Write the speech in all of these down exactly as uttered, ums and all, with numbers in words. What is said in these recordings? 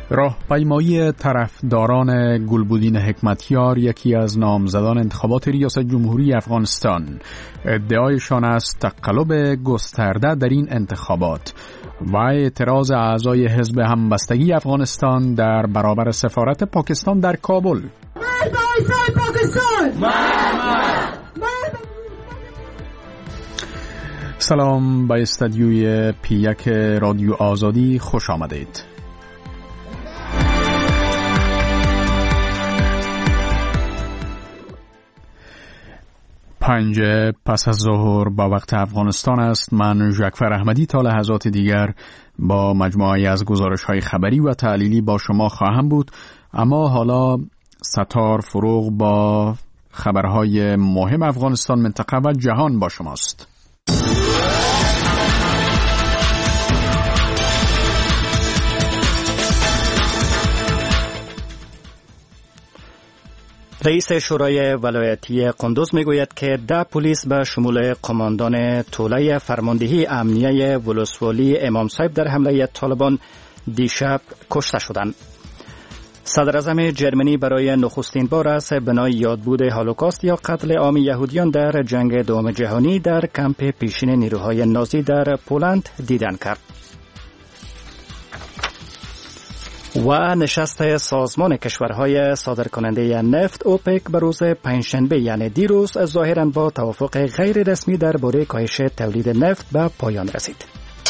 راهپیمایی طرفداران گلبدین حکمتیار، یکی از نامزدان انتخابات ریاست جمهوری افغانستان، ادعایشان است تقلب گسترده در این انتخابات و اعتراض اعضای حزب همبستگی افغانستان در برابر سفارت پاکستان در کابل. سلام، به استودیوی پی یک رادیو آزادی خوش آمدید. پنج پس از ظهر با وقت افغانستان است. من ژکفر احمدی تا لحظات دیگر با مجموعه‌ای از گزارش‌های خبری و تحلیلی با شما خواهم بود، اما حالا ستار فروغ با خبرهای مهم افغانستان، منطقه و جهان با شماست. رئیس شورای ولایتی قندوز میگوید که ده پلیس به شمول قماندان توله فرماندهی امنیه ولسوالی امام صاحب در حمله طالبان دیشب کشته شدند. صدر اعظم جرمنی برای نخستین بار از بنای یادبود هولوکاست یا قتل عام یهودیان در جنگ دوم جهانی در کمپ پیشین نیروهای نازی در پولند دیدن کرد. و نشست سازمان کشورهای صادرکننده نفت اوپک به روز پنجشنبه یعنی دیروز ظاهراً با توافق غیر رسمی درباره کاهش تولید نفت به پایان رسید.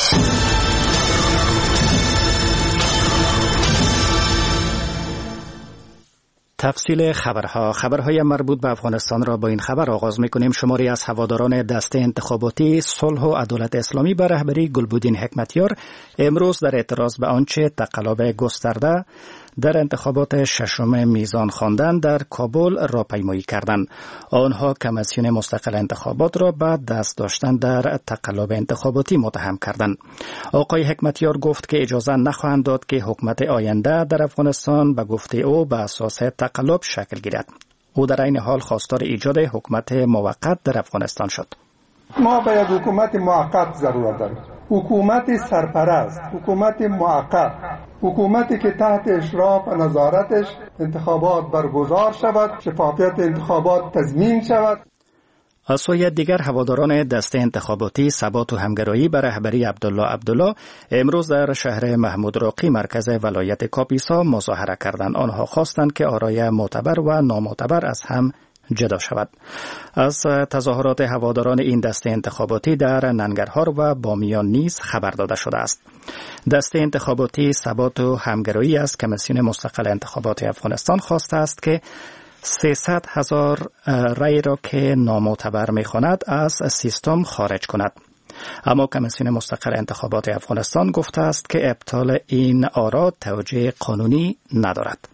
تفصیل خبرها خبرهای مربوط به افغانستان را با این خبر آغاز می‌کنیم. شماری از هواداران دسته انتخاباتی صلح و عدالت اسلامی به رهبری گلبدین حکمتیار امروز در اعتراض به آنچه تقلب گسترده در انتخابات ششم میزان خواندن در کابل راهپیمایی کردند. آنها کمیسیون مستقل انتخابات را به دست داشتن در تقلب انتخاباتی متهم کردند. آقای حکمتیار گفت که اجازه نخواهند داد که حکومت آینده در افغانستان به گفته او به اساس تقلب شکل گیرد. او در این حال خواستار ایجاد حکومت موقت در افغانستان شد. ما باید حکومت موقت ضرورت داریم، حکومت سرپرست، حکومت موقت، حکومتی که تحت اشراف و نظارتش انتخابات برگزار شود، شفافیت انتخابات تضمین شود. از سوی دیگر هواداران دسته انتخاباتی ثبات و همگرایی به رهبری عبدالله عبدالله امروز در شهر محمود راقی مرکز ولایت کاپیسا مظاهره کردند. آنها خواستند که آرای معتبر و نامعتبر از هم جدا شود. از تظاهرات هواداران این دسته انتخاباتی در ننگرهار و بامیان نیز خبر داده شده است. دسته انتخاباتی ثبات و همگرایی از کمیسیون مستقل انتخابات افغانستان خواسته است که سیصد هزار رای را که نامعتبر می‌خواند از سیستم خارج کند. اما کمیسیون مستقل انتخابات افغانستان گفته است که ابطال این آرا توجیه قانونی ندارد.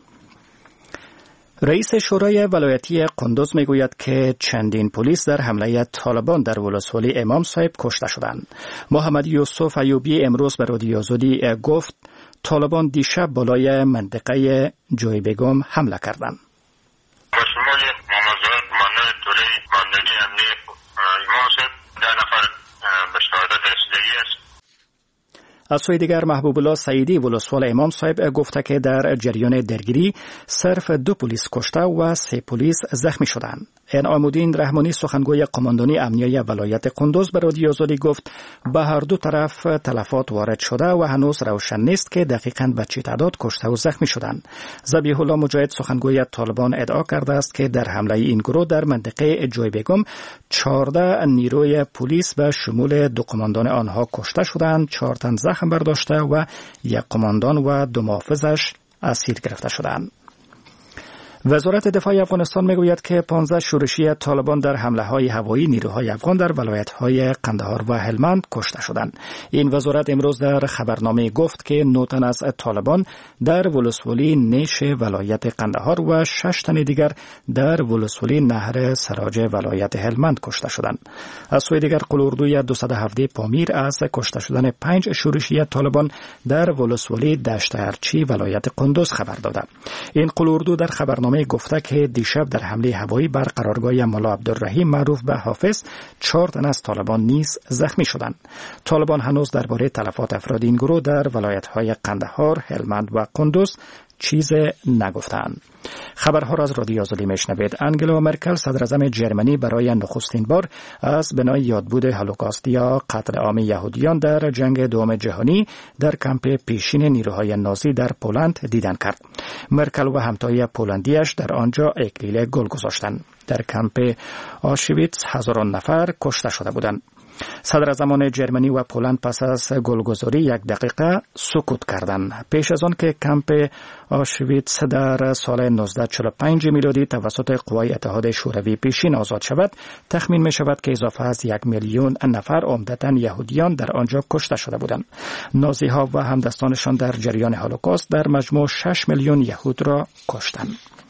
رئیس شورای ولایتی قندوز میگوید که چندین پلیس در حمله طالبان در ولسوالی امام صاحب کشته شدند. محمد یوسف ایوبی امروز به رادیو آزادی گفت طالبان دیشب بالای منطقه جوی بیگم حمله کردند. به شمول مامزاد مانه توله ماندنی امنی امام صاحب ده نفر به شهادت رسیدگی است. از سوی دیگر محبوب الله سعیدی ولسوال امام صاحب گفته که در جریان درگیری صرف دو پلیس کشته و سه پلیس زخمی شدند. انعام الدین رحمانی سخنگوی قماندانی امنیه ولایت قندوز به رادیو آزادی گفت به هر دو طرف تلفات وارد شده و هنوز روشن نیست که دقیقاً به چه تعداد کشته و زخمی شدند. ذبیح الله مجاهد سخنگوی طالبان ادعا کرده است که در حمله این گروه در منطقه جوی بیگم چهارده نیروی پلیس به شمول دو قماندان آنها کشته شدند، چهار تن زخم برداشته و یک قماندان و دو محافظش اسیر گرفته شدند. وزارت دفاع افغانستان میگوید که پانزده شورشی طالبان در حمله‌های هوایی نیروهای افغان در ولایت‌های قندهار و هلمند کشته شدند. این وزارت امروز در خبرنامه گفت که نه تن از طالبان در ولسوالی نیش ولایت قندهار و شش تن دیگر در ولسوالی نهر سراج ولایت هلمند کشته شدند. از سوی دیگر قلوردوی دویست و هفده پامیر از کشته شدن پنج شورشی طالبان در ولسوالی دشت ارچی ولایت قندوز خبر داده. این قلوردو در خبرنامه روزنامه گفته که دیشب در حمله هوایی بر قرارگاه ملا عبدالرحیم معروف به حافظ چهار تن از طالبان نیز زخمی شدند. طالبان هنوز درباره تلفات افراد این گروه در ولایت‌های قندهار، هلمند و قندوز چیز نگفتند. خبرها را از رادیو آزادی میشنوید. انگلا مرکل صدراعظم جرمنی برای نخستین بار از بنای یادبود هولوکاست یا قتل عام یهودیان در جنگ دوم جهانی در کمپ پیشین نیروهای نازی در پولند دیدن کرد. مرکل و همتای پولندیش در آنجا اکلیل گل گذاشتند. در کمپ آشویتس هزاران نفر کشته شده بودند. صدراعظمان جرمنی و پولند پس از گلگذاری یک دقیقه سکوت کردند. پیش از آن که کمپ آشویتس در سال نوزده چهل و پنج میلادی توسط قوای اتحاد شوروی پیشین آزاد شود، تخمین می شود که اضافه از یک میلیون نفر عمدتاً یهودیان در آنجا کشته شده بودند. نازی ها و همدستانشان در جریان هولوکاست در مجموع شش میلیون یهود را کشتند.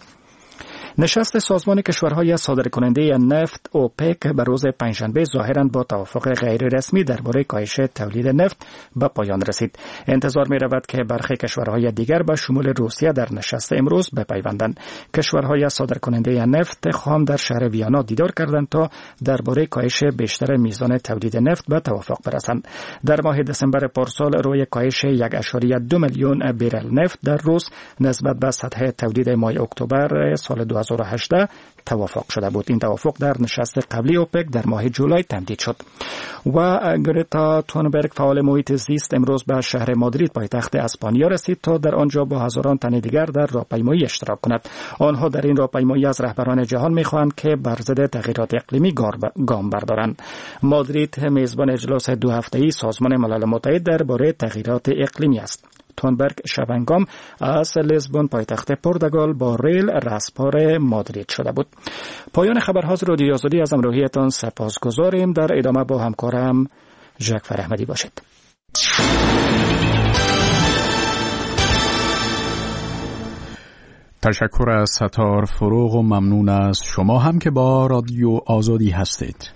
نشست سازمان کشورهای صادرکننده نفت اوپک به روز پنجشنبه ظاهراً با توافق غیر رسمی درباره کاهش تولید نفت به پایان رسید. انتظار می رود که برخی کشورهای دیگر به شمول روسیه در نشست امروز بپیوندند. کشورهای صادرکننده نفت خام در شهر ویانا دیدار کردند تا درباره کاهش بیشتر میزان تولید نفت به توافق برسند. در ماه دسامبر پارسال روی کاهش یک ممیز دو میلیون برل نفت در روز نسبت به سطح تولید ماه اکتبر سال دو هزار و هجده توافق شده بود. این توافق در نشست قبلی اوپک در ماه جولای تمدید شد. و گرتا تونبرگ فعال محیط زیست امروز به شهر مادرید پایتخت اسپانیا رسید تا در آنجا با هزاران تن دیگر در راهپیمایی اشتراک کند. آنها در این راهپیمایی از رهبران جهان می‌خواهند که بر ضد تغییرات اقلیمی گام بردارند. مادرید میزبان اجلاس دو هفته‌ای سازمان ملل متحد درباره تغییرات اقلیمی است. تونبرگ شبنگام از لیزبون پایتخت پرتغال با ریل رسپار مادرید شده بود. پایان خبرها رادیو آزادی از همراهیتان سپاسگزاریم. در ادامه با همکارم ژاک فرحمدی باشید. تشکر از ستار فروغ و ممنون از شما هم که با رادیو آزادی هستید.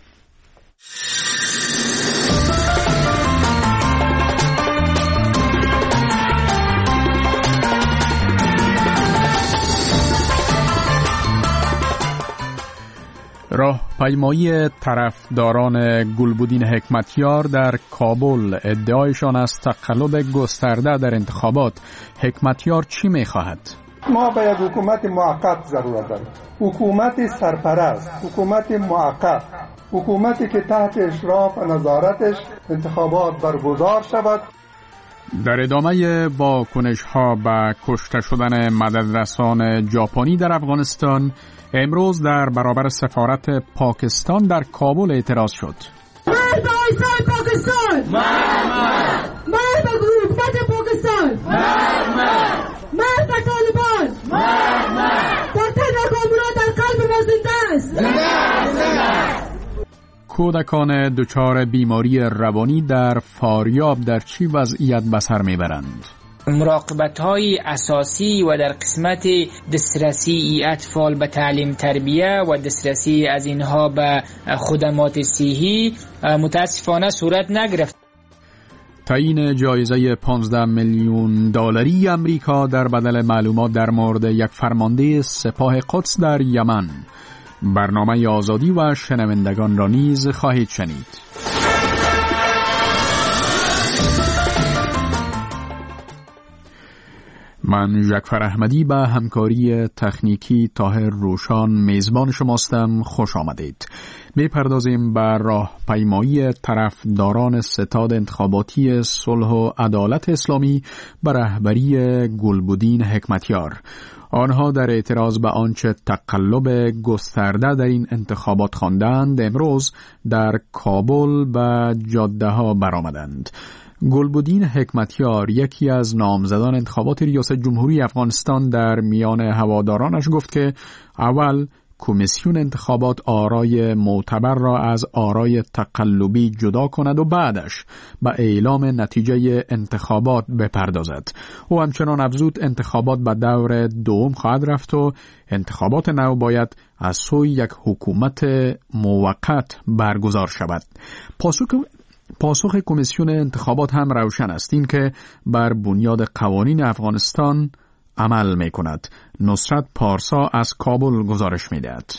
راهپیمایی طرفداران گلبدین حکمتیار در کابل ادعایشان از تقلب گسترده در انتخابات. حکمتیار چی می‌خواهد؟ ما باید حکومت موقت ضرورت داریم. حکومت سرپرست، حکومت موقت، حکومتی که تحت اشراف و نظارتش انتخابات برگزار شود. در ادامه واکنش‌ها به کشته شدن مددرسان ژاپنی در افغانستان، امروز در برابر سفارت پاکستان در کابل اعتراض شد. مرد به آیسای پاکستان! مرد مرد! مرد به حکومت پاکستان! مرد مرد! مرد به طالبان! مرد مرد! وطن و کابل در قلب ما زنده است! زنده زنده! کودکان دچار بیماری روانی در فاریاب در چی وضعیت به سر میبرند؟ مراقبت‌های اساسی و در قسمت دسترسی اطفال به تعلیم تربیه و دسترسی از اینها به خدمات صحی متاسفانه صورت نگرفت. تعیین جایزه پانزده میلیون دلاری آمریکا در بدل معلومات در مورد یک فرمانده سپاه قدس در یمن. برنامه آزادی و شنوندگان را نیز خواهید شنید. من ژاک فرحمدی به همکاری تکنیکی طاهر روشان میزبان شماستم. خوش آمدید. میپردازیم به راهپیمایی طرفداران ستاد انتخاباتی صلح و عدالت اسلامی به رهبری گلبدین حکمتیار. آنها در اعتراض به آنچه تقلب گسترده در این انتخابات خواندند امروز در کابل به جاده ها برآمدند. گلبدین حکمتیار یکی از نامزدان انتخابات ریاست جمهوری افغانستان در میان هوادارانش گفت که اول کمیسیون انتخابات آرای معتبر را از آرای تقلبی جدا کند و بعدش به اعلام نتیجه انتخابات بپردازد. او همچنان افزود انتخابات به دور دوم خواهد رفت و انتخابات نو باید از سوی یک حکومت موقت برگزار شود. پاسخ پاسخ کمیسیون انتخابات هم روشن است، این که بر بنیاد قوانین افغانستان عمل می کند. نصرت پارسا از کابل گزارش می دهد.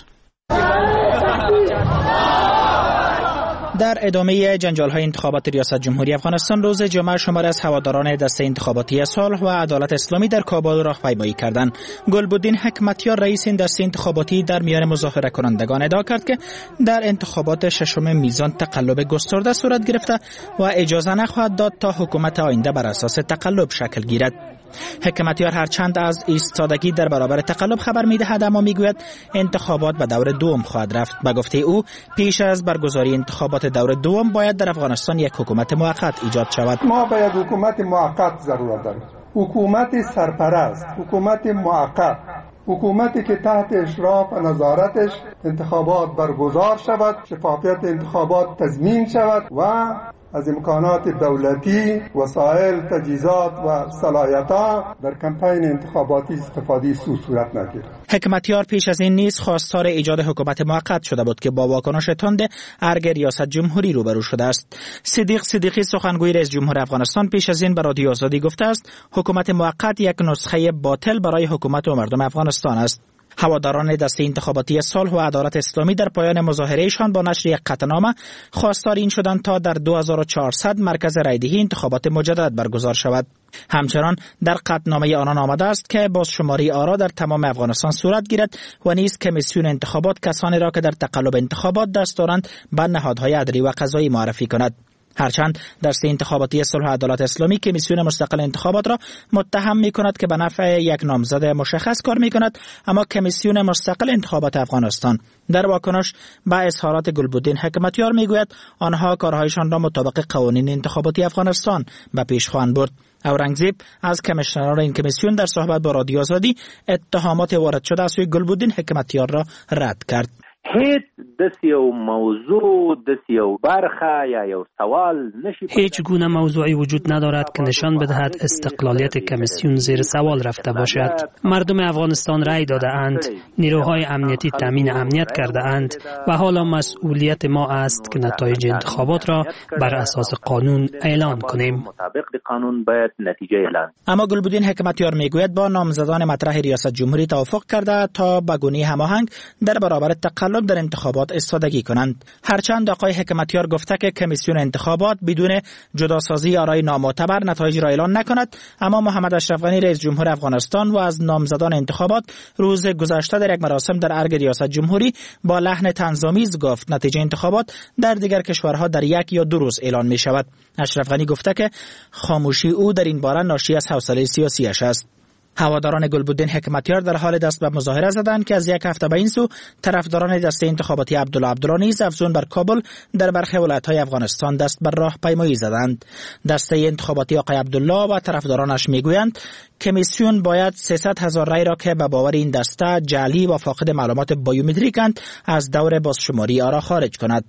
در ادامه جنجال‌های انتخابات ریاست جمهوری افغانستان روز جمعه شماری از هواداران دسته انتخاباتی صلح و عدالت اسلامی در کابل راهپیمایی کردند. گلبدین حکمتیار رئیس این دسته انتخاباتی در میان مظاهره کنندگان ادعا کرد که در انتخابات ششم میزان تقلب گسترده صورت گرفته و اجازه نخواهد داد تا حکومت آینده بر اساس تقلب شکل گیرد. حکمتیار هرچند از ایستادگی در برابر تقلب خبر می‌دهد، اما میگوید انتخابات به دور دوم خواهد رفت. به گفته او پیش از برگزاری انتخابات دور دوم باید در افغانستان یک حکومت موقت ایجاد شود. ما باید حکومت موقت ضرورت داریم، حکومت سرپرست، حکومت موقت، حکومتی که تحت اشراف و نظارتش انتخابات برگزار شود، شفافیت انتخابات تضمین شود و از امکانات دولتی، وسایل، تجهیزات و صلاحیت‌ها در کمپین انتخاباتی استفاده سو صورت نگیرد. حکمتیار پیش از این نیز خواستار ایجاد حکومت موقت شده بود که با واکنش تند ارگ ریاست جمهوری روبرو شده است. صدیق صدیقی سخنگوی رئیس جمهور افغانستان پیش از این به رادیو آزادی گفته است حکومت موقت یک نسخه باطل برای حکومت و مردم افغانستان است. هواداران دسته انتخاباتی صلح و عدالت اسلامی در پایان مظاهرهشان با نشر یک قطعنامه خواستار این شدند تا در دو هزار و چهارصد مرکز رایدهی انتخابات مجدد برگزار شود. همچنان در قطعنامه آنان آمده است که بازشماری آرا در تمام افغانستان صورت گیرد و نیز کمیسیون انتخابات کسانی را که در تقلب انتخابات دست دارند به نهادهای عدلی و قضایی معرفی کند. هرچند دسته انتخاباتی صلح و عدالت اسلامی کمیسیون مستقل انتخابات را متهم می کند که به نفع یک نامزد مشخص کار می کند، اما کمیسیون مستقل انتخابات افغانستان در واکنش به اظهارات گلبدین حکمتیار می گوید آنها کارهایشان را مطابق قوانین انتخاباتی افغانستان به پیش خواهند برد. اورنگزیب از کمیشنران این کمیسیون در صحبت با رادیو آزادی اتهامات وارد شده از سوی گلبدین حکمتیار را رد کرد. هیچ دست یو موضوع دست یو برخه یا یو سوال نشی هیچ گونه موضوعی وجود ندارد که نشان بدهد استقلالیت کمیسیون زیر سوال رفته باشد. مردم افغانستان رای داده اند، نیروهای امنیتی تامین امنیت کرده اند و حالا مسئولیت ما است که نتایج انتخابات را بر اساس قانون اعلان کنیم. مطابق قانون باید نتیجه اعلان. اما گلبدین حکمتیار میگوید با نامزدان مطرح ریاست جمهوری توافق کرده تا به گونه هماهنگ در برابر تقلب در انتخابات استادگی کنند. هرچند آقای حکمتیار گفته که کمیسیون انتخابات بدون جداسازی آرای نامعتبر نتایج را اعلان نکند، اما محمد اشرف غنی رئیس جمهور افغانستان و از نامزدان انتخابات روز گذشته در یک مراسم در ارگ ریاست جمهوری با لحن طنزآمیز گفت نتیجه انتخابات در دیگر کشورها در یک یا دو روز اعلان می شود. اشرف غنی گفته که خاموشی او در این باره ناشی از حوصله سیاسیش است. هواداران گلبدین حکمتیار در حال دست به مظاهره زدند که از یک هفته به این سو طرفداران دسته انتخاباتی عبدالله عبدالله نیز افزون بر کابل در برخی ولایت‌های افغانستان دست بر راهپیمایی زدند. دسته انتخاباتی آقای عبدالله و طرفدارانش میگویند کمیسیون باید سیصد هزار رای را که به باور این دسته جعلی و فاقد معلومات بیومتریکند از دور بازشماری آرا خارج کند.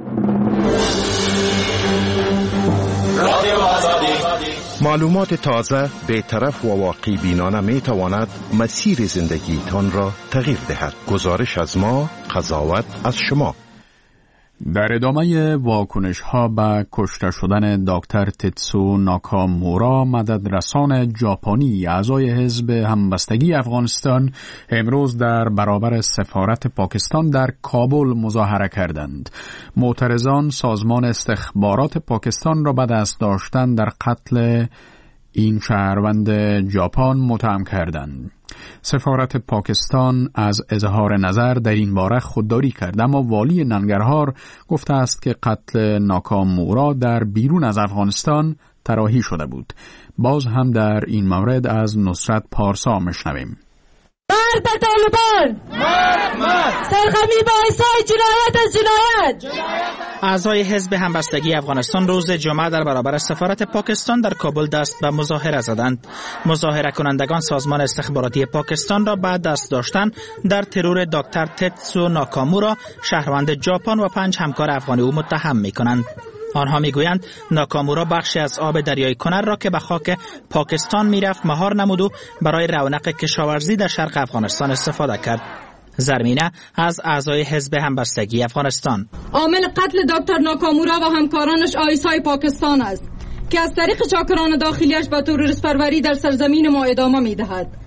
معلومات تازه، بی‌طرف و واقع بینانه می تواند مسیر زندگی تان را تغییر دهد. گزارش از ما، قضاوت از شما. در ادامه واکنش ها به کشته شدن دکتر تتسو ناکامورا، مددرسان ژاپنی اعضای حزب همبستگی افغانستان امروز در برابر سفارت پاکستان در کابل مظاهره کردند. معترضان سازمان استخبارات پاکستان را به دست داشتن در قتل این شهروند ژاپن متهم کردند. سفارت پاکستان از اظهار نظر در این باره خودداری کرد، اما والی ننگرهار گفته است که قتل ناکامورا در بیرون از افغانستان طراحی شده بود. باز هم در این مورد از نصرت پارسا مشنویم. مرد به طالبان، مرد مرد، سرخمی باعثای جنایت از جنایت. اعضای حزب همبستگی افغانستان روز جمعه در برابر سفارت پاکستان در کابل دست به مظاهره زدند. مظاهره کنندگان سازمان استخباراتی پاکستان را بعد دست داشتن در ترور دکتر تتسو ناکامورا شهروند ژاپن و پنج همکار افغانی او متهم می‌کنند. آنها میگویند ناکامورا بخشی از آب دریای کنر را که به خاک پاکستان میرفت مهار نمود و برای رونق کشاورزی در شرق افغانستان استفاده کرد. زرمینه از اعضای حزب همبستگی افغانستان: عامل قتل دکتر ناکامورا و همکارانش آیسای پاکستان است که از طریق چاکران داخلیش به تروریست پروری در سرزمین ما ادامه میدهد.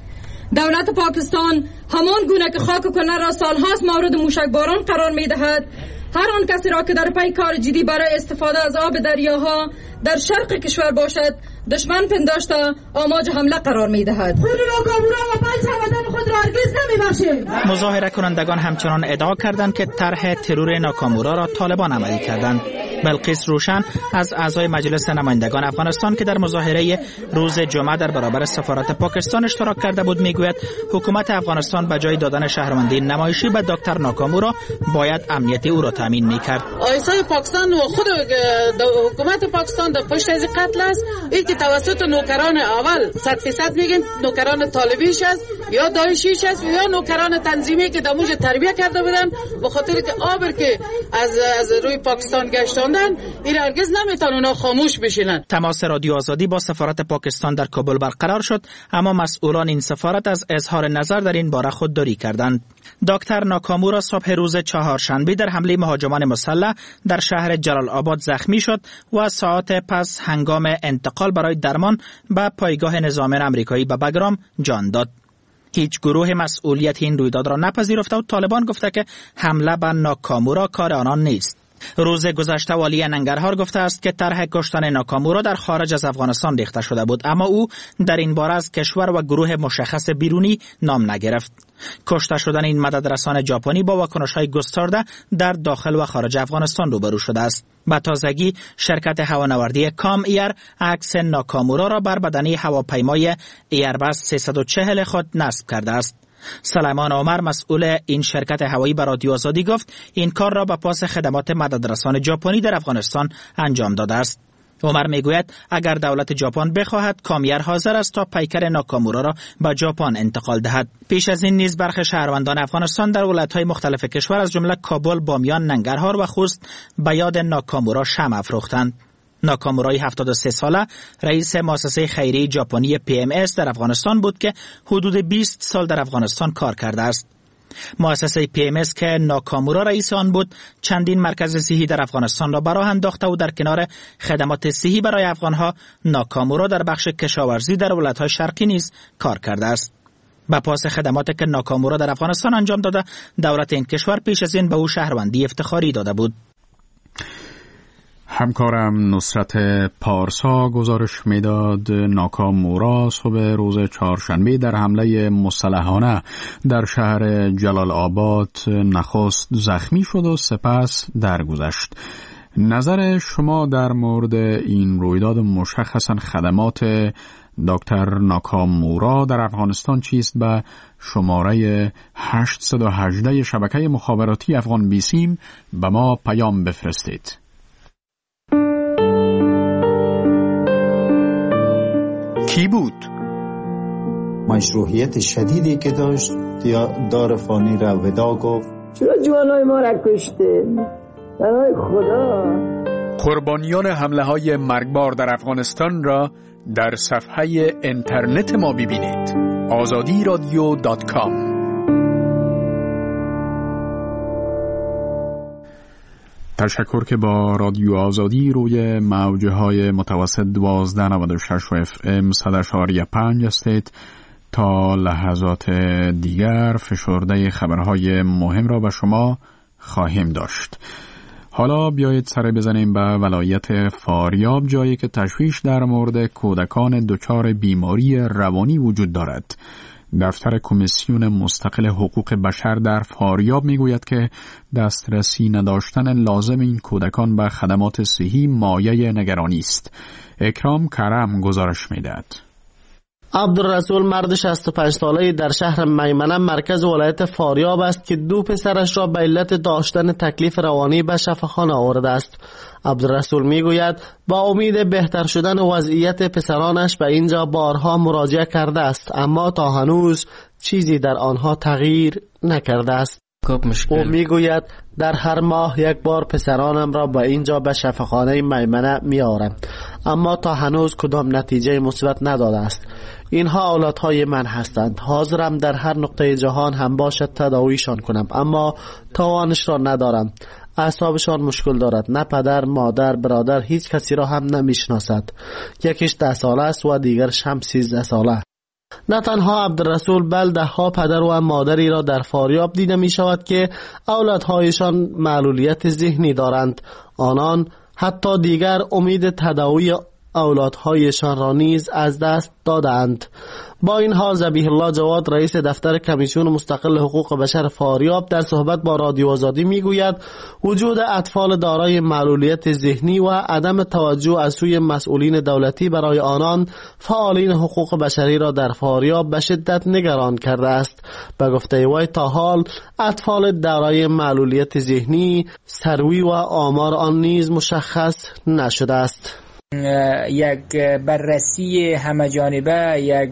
دولت پاکستان همان گونه که خاک کنر را سالهاست مورد موشکباران قرار می دهد، هر آن کسی را که در پی کار جدی برای استفاده از آب دریاها در شرق کشور باشد دشمن پنداشته آماج حمله قرار می دهد. خود ناکامورا و پنج هموطن خود را هرگز نمیبخشیم. مظاهره کنندگان همچنان ادعا کردند که طرح ترور ناکامورا را طالبان عملی کردند. بلقیس روشن از اعضای مجلس نمایندگان افغانستان که در مظاهره روز جمعه در برابر سفارت پاکستان اشتراک کرده بود میگوید حکومت افغانستان به جای دادن شهروندی نمایشی به دکتر ناکامورا باید امنیت او را تامین میکرد. آیسای پاکستان و خود حکومت پاکستان در پشت از قتل است. این که توسط نوکران اول صد فیصد میگن نوکران طالبیش است یا داعشیش است یا نوکران تنظیمی که دموج تربیت کرده بودن به خاطر که آبر که از از روی پاکستان گشتاندن این هرگز نمیتونن اونا خاموش بشینن. تماس رادیو آزادی با سفارت پاکستان در کابل برقرار شد، اما مسئولان این سفارت از اظهار نظر در این باره خودداری کردند. دکتر ناکامورا صبح روز چهارشنبه در حمله مهاجمان مسلح در شهر جلال آباد زخمی شد و ساعت پس هنگام انتقال برای درمان به پایگاه نظامیان آمریکایی به بگرام جان داد. هیچ گروه مسئولیت این رویداد را نپذیرفته و طالبان گفته که حمله به ناکامورا کار آنان نیست. روز گذشته والی ننگرهار گفته است که طرح کشتن ناکامورا در خارج از افغانستان ریخته شده بود، اما او در این باره از کشور و گروه مشخص بیرونی نام نگرفت. کشته شدن این مددرسان ژاپنی با واکنش‌های گسترده در داخل و خارج افغانستان روبرو شده است. به تازگی شرکت هوانوردی کام ایر عکس ناکامورا را بر بدنه هواپیمای ایربس سیصد و چهل خود نصب کرده است. سلیمان عمر مسئول این شرکت هوایی به رادیو آزادی گفت این کار را به پاس خدمات مددرسان ژاپنی در افغانستان انجام داده است. عمر میگوید اگر دولت ژاپن بخواهد کامیر حاضر است تا پیکر ناکامورا را به ژاپن انتقال دهد. پیش از این نیز برخی شهروندان افغانستان در ولایت‌های مختلف کشور از جمله کابل، بامیان، ننگرهار و خوست به یاد ناکامورا شمع افروختند. ناکامورای هفتاد و سه ساله رئیس مؤسسه خیریه ژاپنی پی ام اس در افغانستان بود که حدود بیست سال در افغانستان کار کرده است. مؤسسه پی ام اس که ناکامورا رئیس آن بود چندین مرکز صحی در افغانستان را به راه انداخته و در کنار خدمات صحی برای افغانها ناکامورا در بخش کشاورزی در ولایت‌های شرقی نیز کار کرده است. با پاس خدماتی که ناکامورا در افغانستان انجام داده دولت این کشور پیش از این به او شهروندی افتخاری داده بود. همکارم نصرت پارسا گزارش میداد ناکامورا صبح روز چهارشنبه در حمله مسلحانه در شهر جلال آباد نخست زخمی شد و سپس درگذشت. نظر شما در مورد این رویداد مشخصاً خدمات دکتر ناکامورا در افغانستان چیست؟ به شماره هشتصد و هجده شبکه مخابراتی افغان بیسیم به ما پیام بفرستید. کی بود؟ مشروعیت شدیدی که داشت دار فانی را ودا گفت. چرا جوانای ما را کشته؟ برای خدا. قربانیان حمله های مرگبار در افغانستان را در صفحه اینترنت ما ببینید. آزادی رادیو دات کام. تشکر که با رادیو آزادی روی موجه های متوسط دوازده نود و شش و اف ام صد اشاری پنج هستید. تا لحظات دیگر فشرده خبرهای مهم را به شما خواهیم داشت. حالا بیایید سر بزنیم به ولایت فاریاب، جایی که تشویش در مورد کودکان دچار بیماری روانی وجود دارد. دفتر کمیسیون مستقل حقوق بشر در فاریاب میگوید که دسترسی نداشتن لازم این کودکان به خدمات صحی مایه نگرانی است. اکرام کرم گزارش میدهد. عبدالرسول مرد شصت و پنج ساله‌ای در شهر میمنه مرکز ولایت فاریاب است که دو پسرش را به علت داشتن تکلیف روانی به شفاخانه آورده است. عبدالرسول میگوید با امید بهتر شدن وضعیت پسرانش به اینجا بارها مراجعه کرده است، اما تا هنوز چیزی در آنها تغییر نکرده است. او میگوید در هر ماه یک بار پسرانم را به اینجا به شفاخانه میمنه میآورم، اما تا هنوز کدام نتیجه مثبت نداده است. اینها اولادهای من هستند. حاضرم در هر نقطه جهان هم باشد تداویشان کنم، اما توانش را ندارم. اعصابشان مشکل دارد. نه پدر، مادر، برادر، هیچ کسی را هم نمیشناسد. یکیش ده ساله است و دیگرش هم سیزده ساله. نه تنها عبدالرسول بل ده ها پدر و مادری را در فاریاب دیده می شود که اولادهایشان معلولیت ذهنی دارند. آنان حتی دیگر امید تداوی اولادهایشان را نیز از دست دادند. با این حال ذبیح الله جواد رئیس دفتر کمیسیون مستقل حقوق بشر فاریاب در صحبت با رادیو آزادی میگوید وجود اطفال دارای معلولیت ذهنی و عدم توجه از سوی مسئولین دولتی برای آنان فعالین حقوق بشری را در فاریاب به شدت نگران کرده است. به گفته وی تا حال اطفال دارای معلولیت ذهنی سروی و آمار آن نیز مشخص نشده است. یک بررسی همه جانبه یک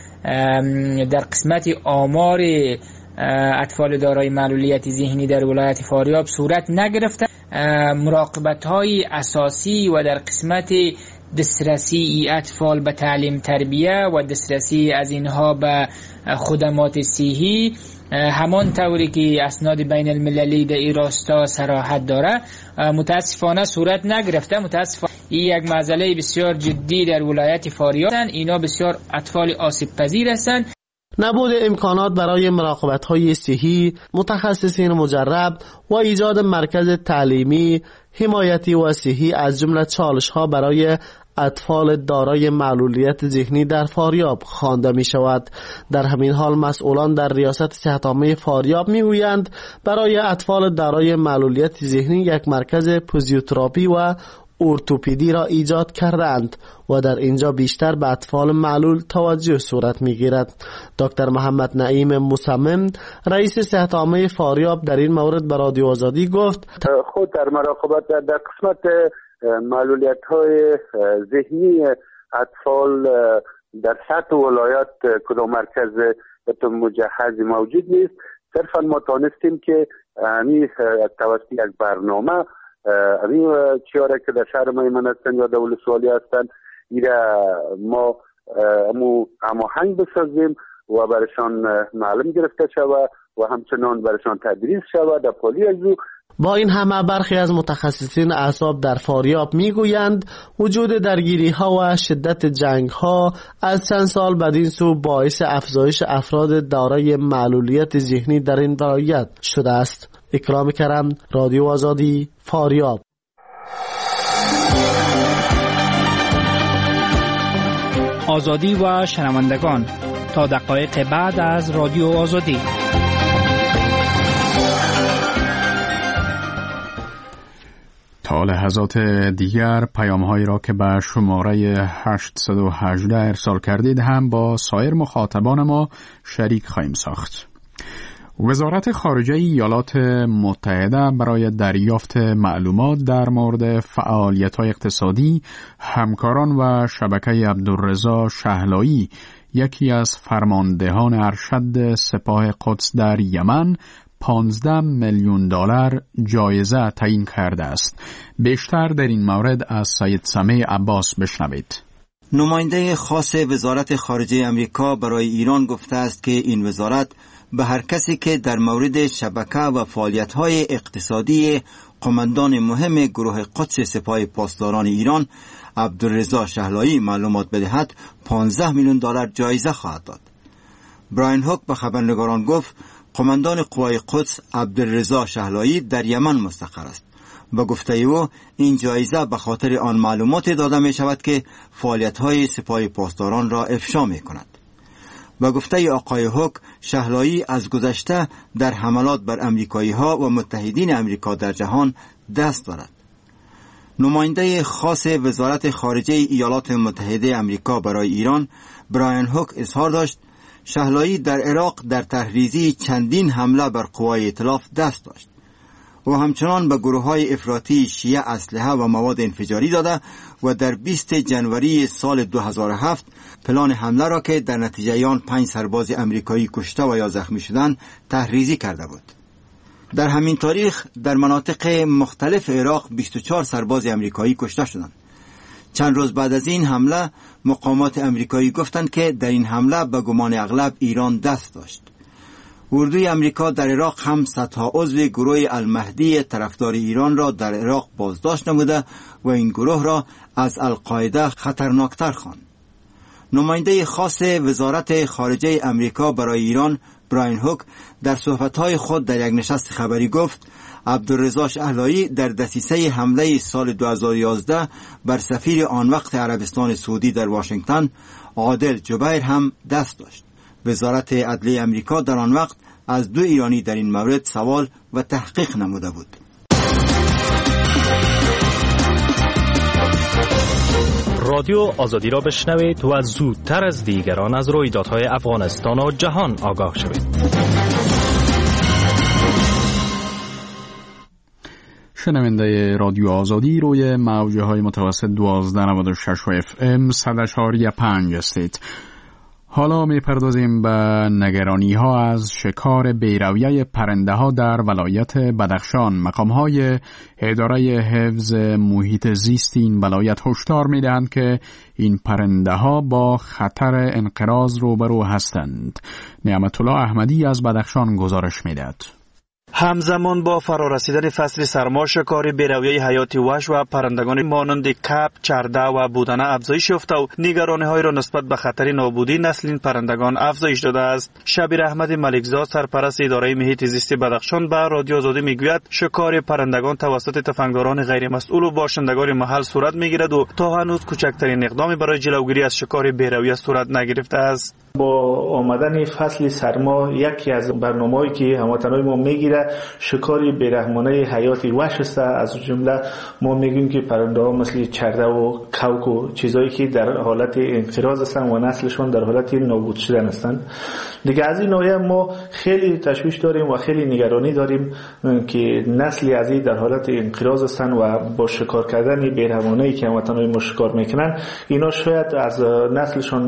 در قسمت آمار اطفال دارای معلولیت ذهنی در ولایت فاریاب صورت نگرفته. مراقبت های اساسی و در قسمت دسترسی ای اطفال به تعلیم تربیه و دسترسی از اینها به خدمات صحی همان طوری که اسناد بین المللی در این راستا صراحت داره متاسفانه صورت نگرفته. متاسفانه این یک مسئله بسیار جدی در ولایت فاریاب است. اینا بسیار اطفال آسیب پذیر هستند. نبود امکانات برای مراقبت‌های صحی، متخصصین مجرب و ایجاد مرکز تعلیمی، حمایتی و صحی از جمله چالش‌ها برای اطفال دارای معلولیت ذهنی در فاریاب خوانده می شود. در همین حال مسئولان در ریاست صحت عامه فاریاب می گویند برای اطفال دارای معلولیت ذهنی یک مرکز فیزیوتراپی و ارتوپدی را ایجاد کردند و در اینجا بیشتر به اطفال معلول توجه صورت می گیرد. دکتر محمد نعیم مصمم رئیس صحت عامه فاریاب در این مورد به رادیو آزادی گفت خود در مراقبت در قسمت معلولیت های ذهنی اطفال در سطح ولایت کدام مرکز مجهز موجود نیست. صرفا ما تانستیم که همی توسط یک برنامه همی چیاره که در شهر میمن هستن یا در ولسوالی هستن ایره ما امو هماهنگ بسازیم و برشان معلوم گرفته شود و همچنان برشان تدریس شود در پالی ازو. با این همه برخی از متخصصین اعصاب در فاریاب میگویند وجود درگیری ها و شدت جنگ ها از چند سال بدین سو باعث افزایش افراد دارای معلولیت ذهنی در این ولایت شده است. اکرام کرم، رادیو آزادی، فاریاب. آزادی و شنوندگان، تا دقایق بعد از رادیو آزادی. تا لحظات دیگر پیام‌هایی را که به شماره هشتصد و هجده ارسال کردید هم با سایر مخاطبان ما شریک خواهیم ساخت. وزارت خارجه ایالات متحده برای دریافت معلومات در مورد فعالیت‌های اقتصادی همکاران و شبکه عبدالرضا شهلایی، یکی از فرماندهان ارشد سپاه قدس در یمن، پانزده میلیون دلار جایزه تعیین کرده است. بیشتر در این مورد از سید سمیع عباس بشنوید. نماینده خاص وزارت خارجه امریکا برای ایران گفته است که این وزارت به هر کسی که در مورد شبکه و فعالیت‌های اقتصادی قماندان مهم گروه قدس سپاه پاسداران ایران عبدالرضا شهلایی معلومات بدهد پانزده میلیون دلار جایزه خواهد داد. براین هوک به خبرنگاران گفت قماندان قوای قدس عبدالرضا شهلایی در یمن مستقر است. با گفته او این جایزه به خاطر آن معلومات داده می شود که فعالیت‌های سپاه پاسداران را افشا می کند. با گفته آقای هوک، شهلایی از گذشته در حملات بر امریکایی‌ها و متحدین امریکا در جهان دست دارد. نماینده خاص وزارت خارجه ایالات متحده امریکا برای ایران براین هوک اظهار داشت شهلایی در عراق در تحریزی چندین حمله بر قوای ائتلاف دست داشت و همچنان به گروه‌های افراطی شیعه اسلحه و مواد انفجاری داده و در بیست جنوری سال دو هزار و هفت پلان حمله را که در نتیجه آن پنج سرباز امریکایی کشته و یا زخمی شدند تحریزی کرده بود. در همین تاریخ در مناطق مختلف عراق بیست و چهار سرباز امریکایی کشته شدند. چند روز بعد از این حمله مقامات امریکایی گفتند که در این حمله به گمان اغلب ایران دست داشت. اردوی امریکا در عراق هم صدها عضو گروه المهدی طرفدار ایران را در عراق بازداشت نموده و این گروه را از القاعده خطرناکتر خواند. نماینده خاص وزارت خارجه امریکا برای ایران براین هوک در صحبت‌های خود در یک نشست خبری گفت عبدالرضا شهلایی در دسیسه حمله سال دو هزار و یازده بر سفیر آن وقت عربستان سعودی در واشنگتن عادل جبیر هم دست داشت. وزارت عدلیه امریکا در آن وقت از دو ایرانی در این مورد سوال و تحقیق نموده بود. رادیو آزادی را بشنوید و زودتر از دیگران از رویدادهای افغانستان و جهان آگاه شوید. شنونده رادیو آزادی روی موجه های متوسط دوازده نود و شش و اف ام صد و چهار و پنج هستید. حالا می پردازیم به نگرانی ها از شکار بیرویه پرنده ها در ولایت بدخشان. مقام های اداره حفظ محیط زیست این ولایت هشدار می دهند که این پرنده ها با خطر انقراض روبرو هستند. نعمت الله احمدی از بدخشان گزارش می دهد. همزمان با فرارسیدن فصل سرما، شکار بیرویه حیاتی وحش و پرندگان مانند کپ، چرده و بودنه افزایش یافته و نگرانی‌های را نسبت به خطر نابودی نسل این پرندگان افزایش داده است. شبیر احمد ملکزاد، سرپرست اداره محیط زیست بدخشان، به رادیو آزادی میگوید شکار پرندگان توسط تفنگداران غیر مسئول و باشندگان محل صورت میگیرد و تا هنوز کوچکترین اقدامی برای جلوگیری از شکار بیرویه صورت نگرفته است. با آمدن فصل سرما یکی از برنامه‌ای که هموطنان ما میگیره شکار بیرحمانه حیاتی وحش است. از جمله ما میگیم که پرنده‌ها مثل چرده و کوک و چیزایی که در حالت انقراض هستند و نسلشون در حالت نابود شدن هستند. دیگه از این نوعه ما خیلی تشویش داریم و خیلی نگرانی داریم که نسلی از این در حالت انقراض هستند و با شکار کردن بیرحمانه‌ای که هموطنان ما شکار میکنن اینا شاید از نسلشون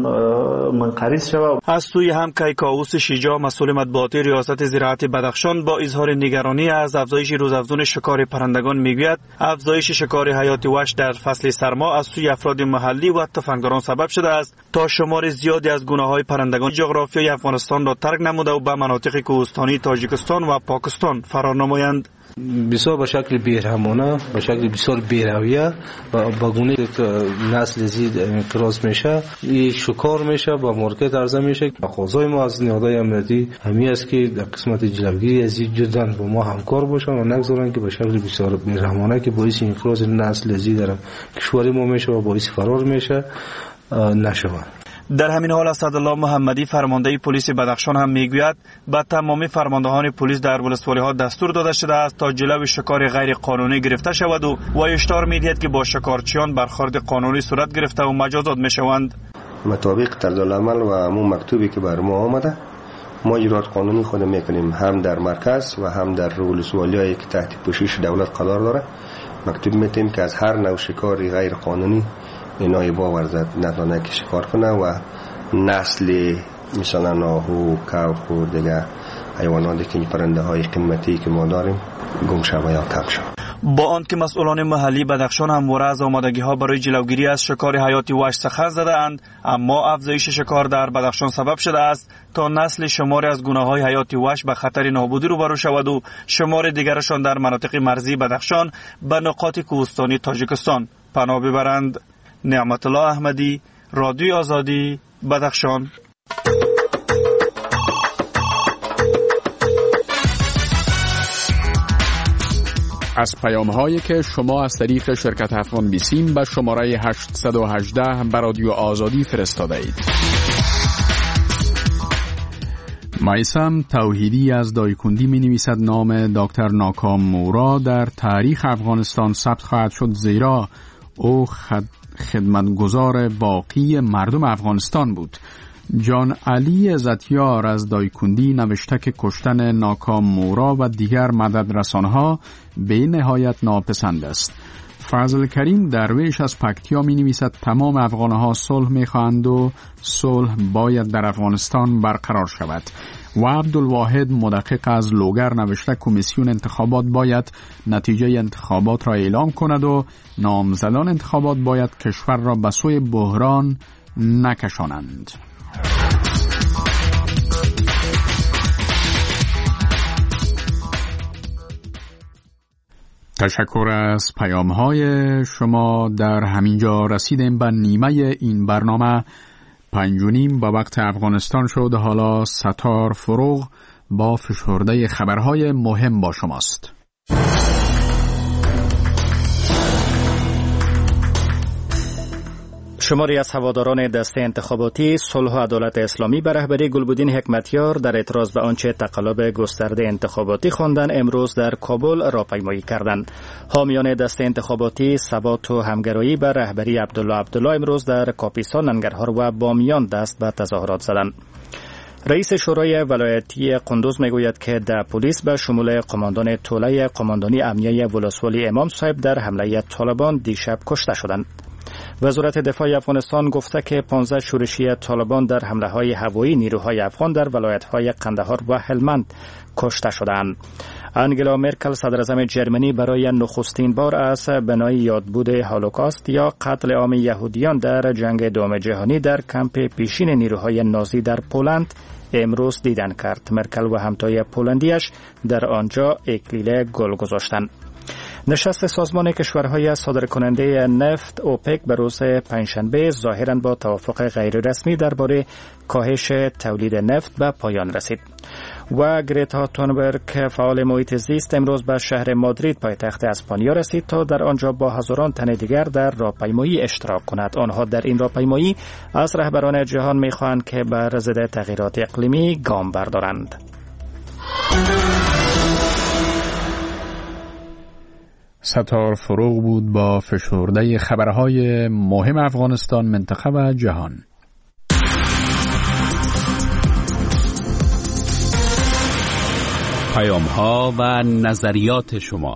منقرض شود. از سوی هم کیکاووس شیجا، مسئول مطبوعاتی ریاست زراعت بدخشان، با اظهار نگرانی از افزایش روزافزون شکار پرندگان میگوید افزایش شکار حیاتی وحش در فصل سرما از سوی افراد محلی و تفنگداران سبب شده است تا شمار زیادی از گونه‌های پرندگان جغرافیایی افغانستان را ترک نموده و به مناطق کوهستانی تاجیکستان و پاکستان فرار نمایند. بسیار به شکل بیرحمانه، به شکل بسیار بیرویه و با گونه نسل زید انقراض میشه، این شکار میشه، با مارکت عرضه میشه. تقاضای ما از نهادهای امنیتی همین است که در قسمت جلوگیری از این جدا با ما همکار باشن و نگذارن که به شکل بسیار بیرحمانه که باعث انقراض نسل زید در کشور ما میشه و باعث فرار میشه نشود. در همین حال اسدالله محمدی، فرمانده پلیس بدخشان، هم میگوید به تمامی فرماندهان پلیس در ولسوالی ها دستور داده شده است تا جلوی شکار غیر قانونی گرفته شود و و هشدار میدهد که با شکارچیان برخورد قانونی صورت گرفته و مجازات میشوند. مطابق طرزالعمل و همون مکتوبی که بر ما آمده ما اجرات قانونی خود میکنیم، هم در مرکز و هم در ولسوالی هایی که تحت پوشش دولت قرار داره. مکتوب میتیم که از هر نوع شکاری غیر قانونی اینای باورزد ندانه که شکار کنه و نسل مثلا آهو، کوک و دیگه حیواناتی که پرنده های قیمتی که ما داریم گم شوه یا کم شوه. با آن که مسئولان محلی بدخشان همواره از آمادگی ها برای جلوگیری از شکار حیاتی وحش سخن زده اند، اما افزایش شکار در بدخشان سبب شده است تا نسل شماری از گونه های حیاتی وحش به خطر نابودی روبرو شود و شمار دیگرشان در مناطق مرزی بدخشان به نقاط کوهستانی تاجیکستان پناه ببرند. نعمت الله احمدی، رادیو آزادی، بدخشان. از پیام هایی که شما از طریق شرکت افغان بیسیم به شماره هشتصد و هجده به رادیو آزادی فرستاده اید. میثم توحیدی از دایکندی می نویسد نام دکتر ناکام مورا در تاریخ افغانستان ثبت خواهد شد، زیرا او خد خدمتگزار باقی مردم افغانستان بود. جان علی عزتیار از دایکندی نوشته که کشتن ناکام مورا و دیگر مددرسانها به نهایت ناپسند است. فضل کریم درویش از پکتیا می نویسد تمام افغانها صلح می خواهند و صلح باید در افغانستان برقرار شود. و عبدالواحد مدقق از لوگر نوشته کمیسیون انتخابات باید نتیجه انتخابات را اعلام کند و نامزدان انتخابات باید کشور را به سوی بحران نکشانند. تشکر از پیام‌های شما. در همینجا رسیدیم به نیمه این برنامه. پنج و نیم با وقت افغانستان شد. حالا ستار فروغ با فشرده خبرهای مهم با شماست. شماری از هواداران دسته انتخاباتی صلح و عدالت اسلامی به رهبری گلبدین حکمتیار در اعتراض به آنچه تقلب گسترده انتخاباتی خواندند امروز در کابل راهپیمایی کردند. حامیان دسته انتخاباتی ثبات و همگرایی به رهبری عبدالله عبدالله امروز در کاپیسا، ننگرهار و بامیان دست به تظاهرات زدند. رئیس شورای ولایتی قندوز میگوید که ده پلیس به شمول قماندان توله قماندانی امنیه ولسوالی امام صاحب در حمله طالبان دیشب کشته شدند. وزارت دفاع افغانستان گفته که پانزده شورشی طالبان در حمله‌های هوایی نیروهای افغان در ولایت‌های قندهار و هلمند کشته شدند. انگلا مرکل صدراعظم جرمنی برای نخستین بار از بنای یادبود هولوکاست یا قتل عام یهودیان در جنگ دوم جهانی در کمپ پیشین نیروهای نازی در پولند امروز دیدن کرد. مرکل و همتای پولندیش در آنجا اکلیل گل گذاشتند. نشست سازمان کشورهای صادرکننده نفت اوپک به روز پنجشنبه ظاهراً با توافق غیر رسمی درباره کاهش تولید نفت به پایان رسید. و گریتا تونبرگ فعال محیط زیست امروز به شهر مادرید پایتخت اسپانیا رسید تا در آنجا با هزاران تن دیگر در راهپیمایی اشتراک کند. آنها در این راهپیمایی از رهبران جهان می‌خواهند که بر ضد تغییرات اقلیمی گام بردارند. ستار فروغ بود با فشرده خبرهای مهم افغانستان، منطقه و جهان. پیام‌ها و نظریات شما.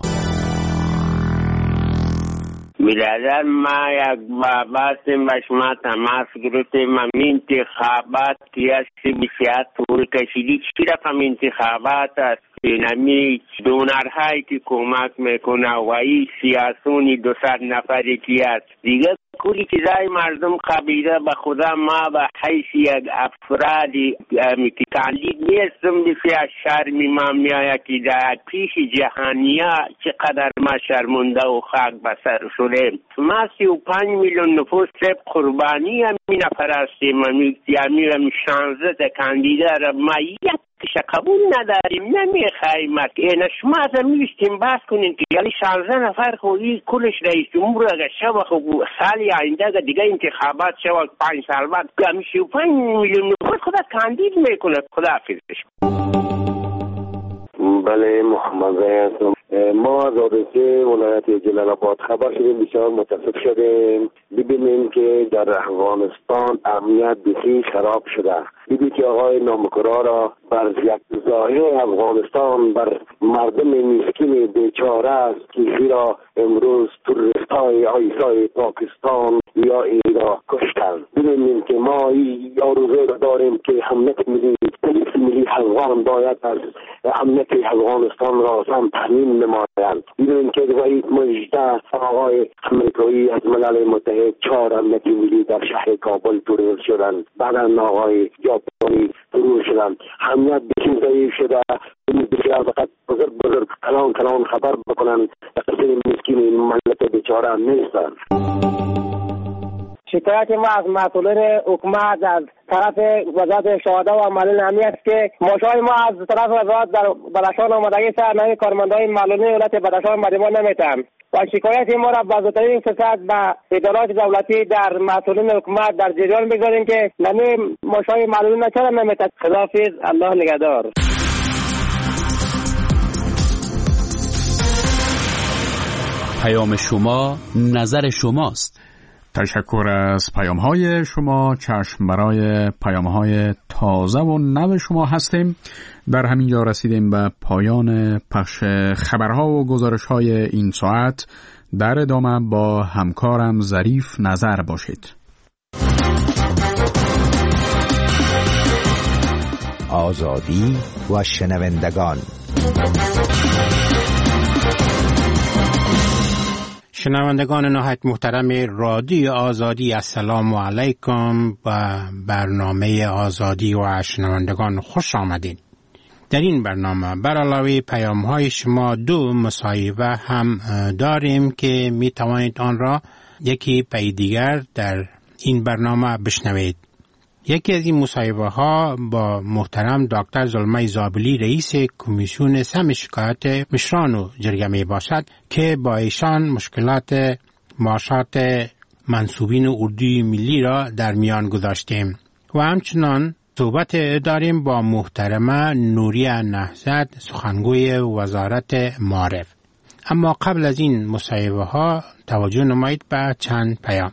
برادر ما یک بابا سیم به شما تماس گرفتیم. همین انتخابات کیاسی بسیار طول کشیدی. چی رقم انتخابات است؟ نمی دونرهایی که کمک میکنه و این سیاسونی دو صد نفری که است دیگه کلی چیزای مردم قبیله به خدا ما به حیث یک افرادی که کاندید نیستم بسیار شرمی ما میآید که در پیش جهانیا چقدر ما شرمنده و خاک بسر شدیم. ما سی و پنج میلیون نفوس قربانی همین نفر هستیم. همین شانزده کاندیدا را ما یک قبول نداریم، نمیخوایم که شما از میشتیم بحث کنین که یعنی شانزده نفر خویی کلش رئیس جمهور اگر شب خوب سالی آینده اگر دیگه انتخابات شد پنج سال بعد سی و پنج میلیون نفر خدا کاندید میکنه. خدا حافظش. بله محمد هستم. ما از حادثه ولایت جلال آباد خبر شدیم، بسیار متاسف شدیم. ببینیم که در افغانستان امنیت بسیار خراب شده. دیدی که آقای نامکرا را بر یک ظاهر افغانستان بر مردم مسکین بیچاره است که زیرا امروز تروریستای آیسای پاکستان یا ایران کشتن. ببینیم که ما این آرزو را داریم که امنیت ملی پلیس ملی افغان باید از امنیت افغانستان را هم تامین نمایند. ببینیم که وحید مجده آقای امریکایی از ملل متحد چهار امنیت ملی در شهر کابل ترور شدند. بعدا آقای ژاپنی ترور شدند. امنیت بسیار ضعیف شده. بسیار فقط بزرگ بزرگ کلان کلان خبر بکنند. قصه مسکین ملت بیچاره نیستند. شکایت ما از مسئولین حکومت از طرف وزارت شهده و معلول همی است که ماشای ما از طرف وزارت در بدخشان آمدگی سر نوی کارمندای معلولی ولایت بدخشان مدیمان نمیتن و شکایت ما را به زودترین فرصت به ادارات دولتی در مسئولین حکومت در جریان بگذاریم که نمی ماشای معلولین چرا نمیتن. خداحافظ، الله نگهدار. پیام شما نظر شماست. تشکر از پیام‌های شما. چشم برای پیام‌های تازه و نو شما هستیم. در همین جا رسیدیم به پایان پخش خبرها و گزارش‌های این ساعت. در ادامه با همکارم ظریف نظر باشید. آزادی و شنوندگان. شنوندگان نهایت محترم رادیو آزادی، السلام علیکم و برنامه آزادی و شنوندگان خوش آمدین. در این برنامه بر علاوه پیام های شما دو مصاحبه هم داریم که می توانید آن را یکی پی دیگر در این برنامه بشنوید. یکی از این مصاحبه ها با محترم دکتر زلمه زابلی رئیس کمیسیون سم شکایت مشران و جرگه می باشد که با ایشان مشکلات معاشات منصوبین اردوی ملی را در میان گذاشتیم و همچنان صحبت داریم با محترمه نوریه نهضت سخنگوی وزارت معارف. اما قبل از این مصاحبه ها توجه نمایید به چند پیام.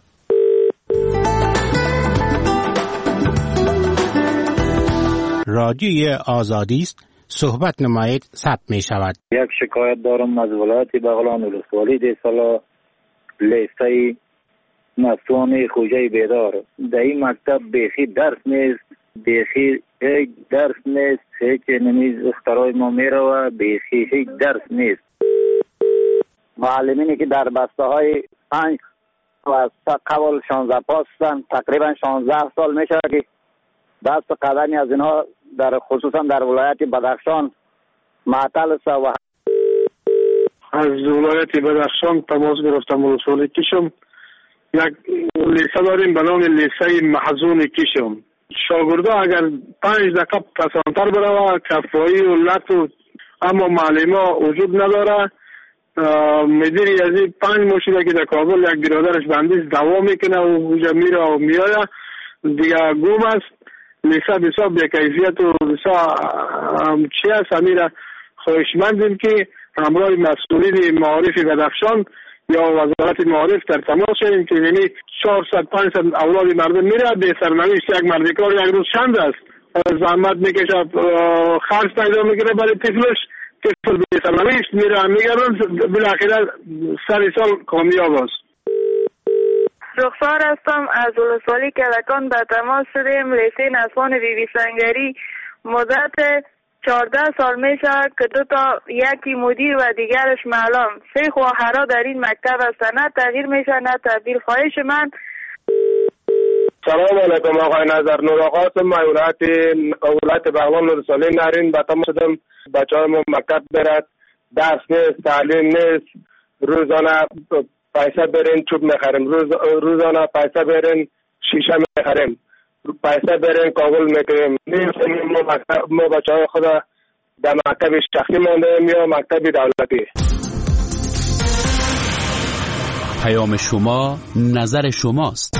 رادیوی آزادی است، صحبت نمایید، ثبت می شود. یک شکایت دارم از ولایت بغلان ولسوالی دیسالا لیسته نسوان خوجه بیدار. در این مکتب بیخی درس نیست، بیخی هیچ درس نیست، هیچ نمیز اختراع ما می روه، بیخی هیچ درس نیست. معلمینی که در بسته های پنج و قبل شانزده پاستن تقریبا شانزده سال می شود که دست قدمی از اینها در خصوصا در ولایت بدخشان معطل است. و از ولایت بدخشان تماس گرفتم ولسوالی کشم. یک لیسه داریم به نام لیسه محزون کشم. شاگردا اگر پنج دقیقه پسانتر بروه کفایی و لط و اما معلمه وجود نداره. مدیری از این پنج مشیده که در کابل یک برادرش بندیز دوا میکنه و اونجا میره و میاره دیگه گم است. لیسا بسیار بی‌کیفیت و بسیار چی است. امیره خواهشمندیم که همراه مسئولین معارف بدخشان یا وزارت معارف در تماس شدیم که یعنی چهارصد پانصد اولاد مردم میره به سرنوشت یک مردکار یک روز چند است. زحمت میکشه خرج پیدا میکنه برای طفلش، طفل به سرنوشت میره میگردن بالاخره سر سال کامیاب است. رخسار هستم از ولسوالی کلکان به تماس شدیم. لیسه نسوان بی بی سنگری مدت چهارده سال میشه که دو تا یکی مدیر و دیگرش معلم سه خواهرها در این مکتب هستن، نه تغییر میشه نه تبدیل. خواهش من. سلام علیکم آقای نظر نور آقا، ما ولایت ولایت بغلان ولسوالی نرین به تماس شدم. بچه های ما مکتب برد، درس نیست، تعلیم نیست، روزانه پیسه برین چوب میخریم، روز روزانه پیسه برین شیشه میخریم، پیسه برین کابل میکنیم. نیستیم ما مکتب ما بچه های خود در مکتب شخصی ماندیم یا مکتب دولتی. پیام شما نظر شماست.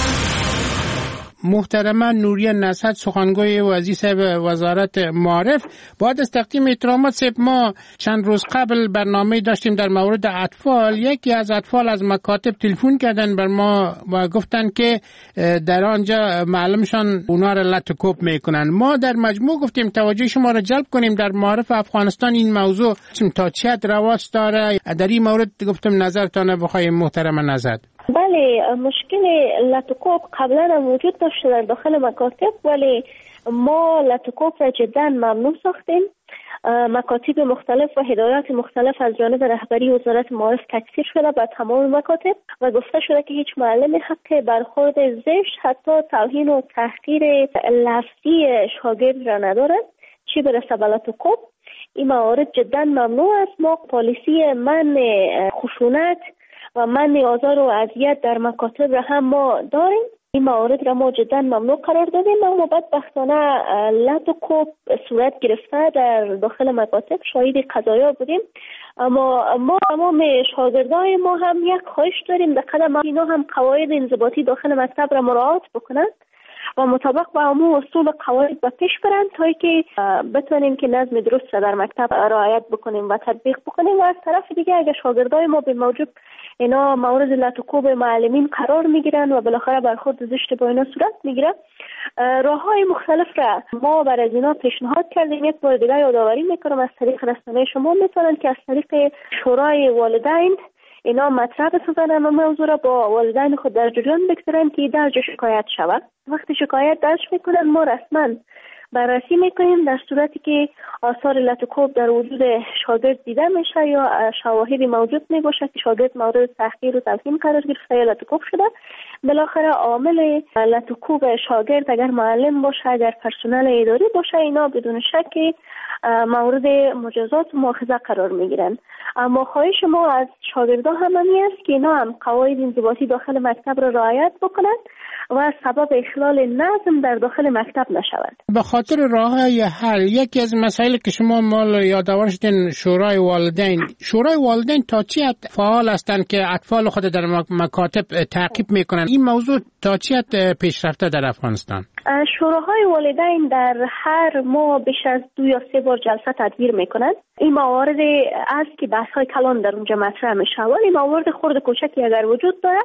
محترمه نوریه نهضت سخنگوی وزیر وزارت معارف، باید از تقدیم احترامات صاحب ما چند روز قبل برنامه داشتیم در مورد اطفال. یکی از اطفال از مکاتب تلفن کردن بر ما و گفتن که در آنجا معلمشان اونا را لط و کوب میکنن. ما در مجموع گفتیم توجه شما را جلب کنیم در معارف افغانستان این موضوع تا چه حد رواج داره. در این مورد گفتم نظرتان بخوایم محترمه نهضت. بله، مشکل لطوکوب قبلا وجود داشته در داخل مکاتب، ولی ما لطوکوب را جدا ممنوع ساختیم. مکاتب مختلف و هدایات مختلف از جانب رهبری وزارت معارف تکثیر شده به تمام مکاتب و گفته شده که هیچ معلم حق برخورد زشت حتی توهین و تحقیر لفظی شاگرد را ندارد، چی برسه به لطوکوب. این موارد جدا ممنوع است. ما پالیسی منع خشونت و من آزار و اذیت در مکاتب را هم ما داریم. این موارد را ما جدا ممنوع قرار دادیم، اما بدبختانه لط و کوب صورت گرفته در داخل مکاتب، شاهد قضایا بودیم. اما ما تمام شاگردای ما هم یک خواهش داریم در قدم اینا هم قواعد انضباطی داخل مکتب را مراعات بکنند و مطابق با همون اصول قواعد به پیش برند تا که بتونیم که نظم درست را در مکتب رعایت بکنیم و تطبیق بکنیم. و از طرف دیگه اگر شاگردای ما به موجب اینا مورد لط و کوب معلمین قرار میگیرن و بالاخره برخورد زشت با اینا صورت میگیره، راههای مختلف را ما بر از اینا پیشنهاد کردیم. یک بار دیگه یادآوری میکنم از طریق رسانه شما میتونن که از طریق شورای والدین اینا مطرح بسازن و موضوع را با والدین خود در جریان بگذارن که درج شکایت شود. وقتی شکایت درج میکنن ما رسما بررسی میکنیم. در صورتی که آثار لطوکوب در وجود شاگرد دیده میشه یا شواهدی موجود میباشه که شاگرد مورد تحقیر و توهین قرار گرفته یا لطوکوب شده، بالاخره عامل لطوکوب شاگرد اگر معلم باشه، اگر پرسنل اداری باشه، اینا بدون شک مورد مجازات و مؤاخذه قرار میگیرن. اما خواهش ما از شاگردان هم همی است که اینا هم قواعد انضباطی داخل مکتب را رعایت بکنند و سبب اخلال نظم در داخل مکتب نشوند. به خاطر راه‌های حل، یکی از مسائلی که شما مال یادآور شدین شورای والدین، شورای والدین تا چی حد فعال هستند که اطفال خود در مکاتب تعقیب میکنن؟ این موضوع تا چی حد پیشرفته در افغانستان؟ شوراهای والدین در هر ماه بیش از دو یا سه بار جلسه تدبیر میکنند. این موارد است که بحث‌های کلان در اونجا مطرح میشه. ولی موارد خرد کوچکی اگر وجود داره،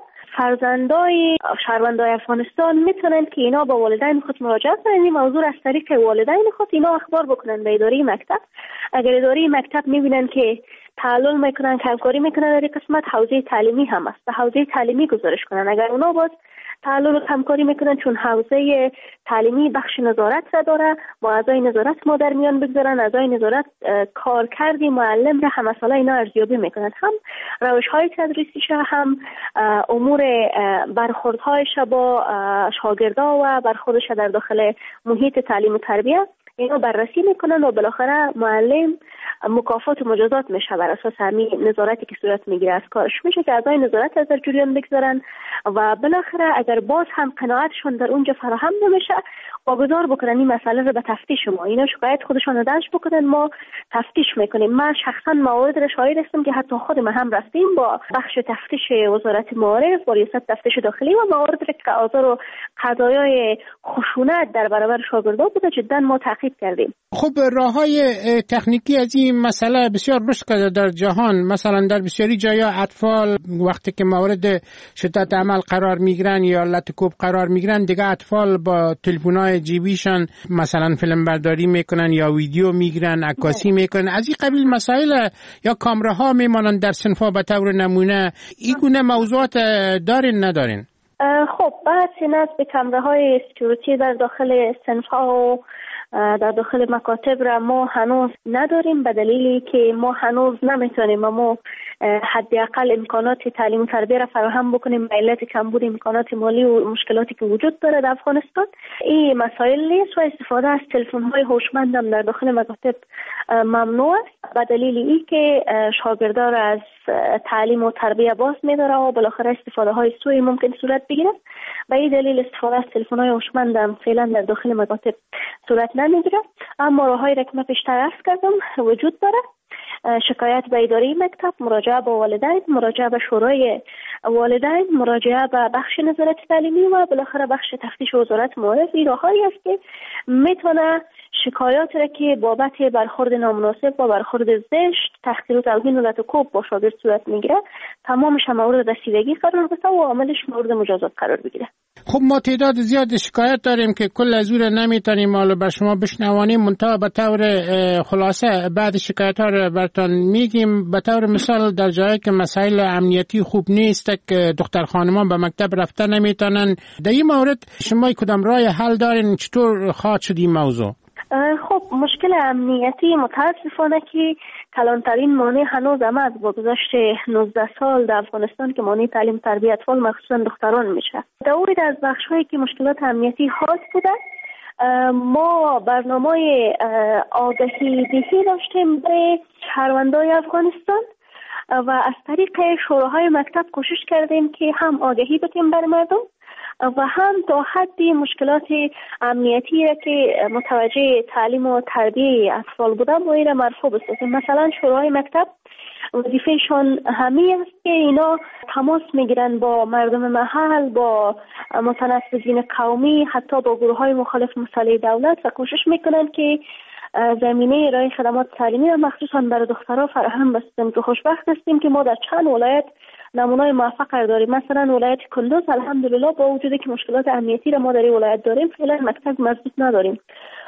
فرزندای شهروندای افغانستان میتونن که اینا با والدین خود مراجعه کنن. این موضوع از طریق والدین خود اینا اخبار بکنن به اداره مکتب. اگر اداره مکتب میبینن که تعلل میکنن، همکاری میکنن در قسمت، حوزه تعلیمی هم است، به حوزه تعلیمی گزارش کنن. اگر اونا باز تعلل و همکاری میکنن، چون حوزه تعلیمی بخش نظارت را داره، با اعضای نظارت ما در میان بگذارن، اعضای نظارت کارکردی معلم را هم مسئله اینا ارزیابی میکنن، هم روش‌های تدریسیش، هم امور برخوردهایش با شاگردا و برخوردش در داخل محیط تعلیم و تربیت اینا بررسی میکنن و بالاخره معلم مکافات و مجازات میشه بر اساس همین نظارتی که صورت میگیره از کارش. میشه که اعضای نظارت از در جریان بگذارن و بالاخره اگر باز هم قناعتشون در اونجا فراهم نمیشه واگذار بکنن این مسئله رو به تفتیش ما. اینا شکایت خودشون رو درج بکنن، ما تفتیش میکنیم. من شخصا موارد رو شاهد هستم که حتی خود ما هم رفتیم با بخش تفتیش وزارت معارف، با ریاست تفتیش داخلی و موارد که آزار و قضایای خشونت در برابر شاگردان بوده جدا ما تعقیب کردیم. خب راههای تکنیکی از این مسئله بسیار رشد کرده در جهان. مثلا در بسیاری جایا اطفال وقتی که مورد شدت عمل قرار میگیرن یا لطوکوب قرار میگیرن، دیگه اطفال با تلفن‌های جیبیشان مثلا فیلم برداری میکنن یا ویدیو میگیرن، عکاسی میکنن. از این قبیل مسائل یا کامراها میمانن در صنفا به طور نمونه. این گونه موضوعات دارین ندارین؟ خب بعد سینات به کامراهای سکیوریتی در داخل صنفا و در داخل مکاتب را ما هنوز نداریم، به دلیلی که ما هنوز نمیتونیم ما حداقل امکانات تعلیم و تربیت را فراهم بکنیم به علت کمبود امکانات مالی و مشکلاتی که وجود داره در افغانستان. این مسائل نیست و استفاده از تلفن‌های هوشمند هم در داخل مکاتب ممنوع است، به دلیلی ای که شاگردان را از تعلیم و تربیت باز می‌داره و بالاخره استفاده های سوء ممکن صورت بگیره. به این دلیل استفاده از تلفن‌های هوشمند هم فعلا در داخل مکاتب صورت نمیگیره. اما راه‌های را که من پیشتر عرض کردم وجود داره. شکایت به اداره مکتب، مراجعه به والدین، مراجعه به شورای والدین، مراجعه به بخش نظارت تعلیمی و بالاخره بخش تفتیش وزارت معارف. این راه‌هایی است که میتونه شکایات را که بابت برخورد نامناسب و برخورد زشت، تحقیر و توهین و لطوکوب با شاگرد صورت میگیره تمامش مورد رسیدگی قرار بده و عاملش مورد مجازات قرار بگیره. خب ما تعداد زیاد شکایت داریم که کل از اون نمیتونیم حالا بر شما بشنوانیم، منتها به طور خلاصه بعد شکایت ها رو براتون میگیم. به طور مثال در جایی که مسائل امنیتی خوب نیست که دختر خانمان به مکتب رفته نمیتونن، در این مورد شما کدام راه حل دارین؟ چطور خواهد شد این موضوع؟ خب مشکل امنیتی متاسفانه که کلانترین مانع هنوز هم از با گذشت نوزده سال در افغانستان که مانع تعلیم تربیت اطفال مخصوصا دختران میشه. دوری از بخش‌هایی که مشکلات امنیتی خاص بوده ما برنامه آگاهی دهی داشتیم به شهروندان افغانستان و از طریق شوراهای مکتب کوشش کردیم که هم آگاهی بدیم بر مردم و هم تا حدی مشکلات امنیتی را که متوجه تعلیم و تربیت اطفال بودن و اینا مرفوع بسازیم. مثلا شورای مکتب وظیفهشون همین است که اینا تماس میگیرن با مردم محل، با متنفذین قومی، حتی با گروه های مخالف مسئله دولت و کوشش میکنن که زمینه ارائه خدمات تعلیمی و مخصوصا برای دخترها فراهم بسازیم که خوشبخت هستیم که ما در چند ولایت نمونه‌های موفق داریم. مثلا ولایت کندوز الحمدلله با وجودی که مشکلات امنیتی را ما در این ولایت داریم فعلا مکتب مضبوط نداریم.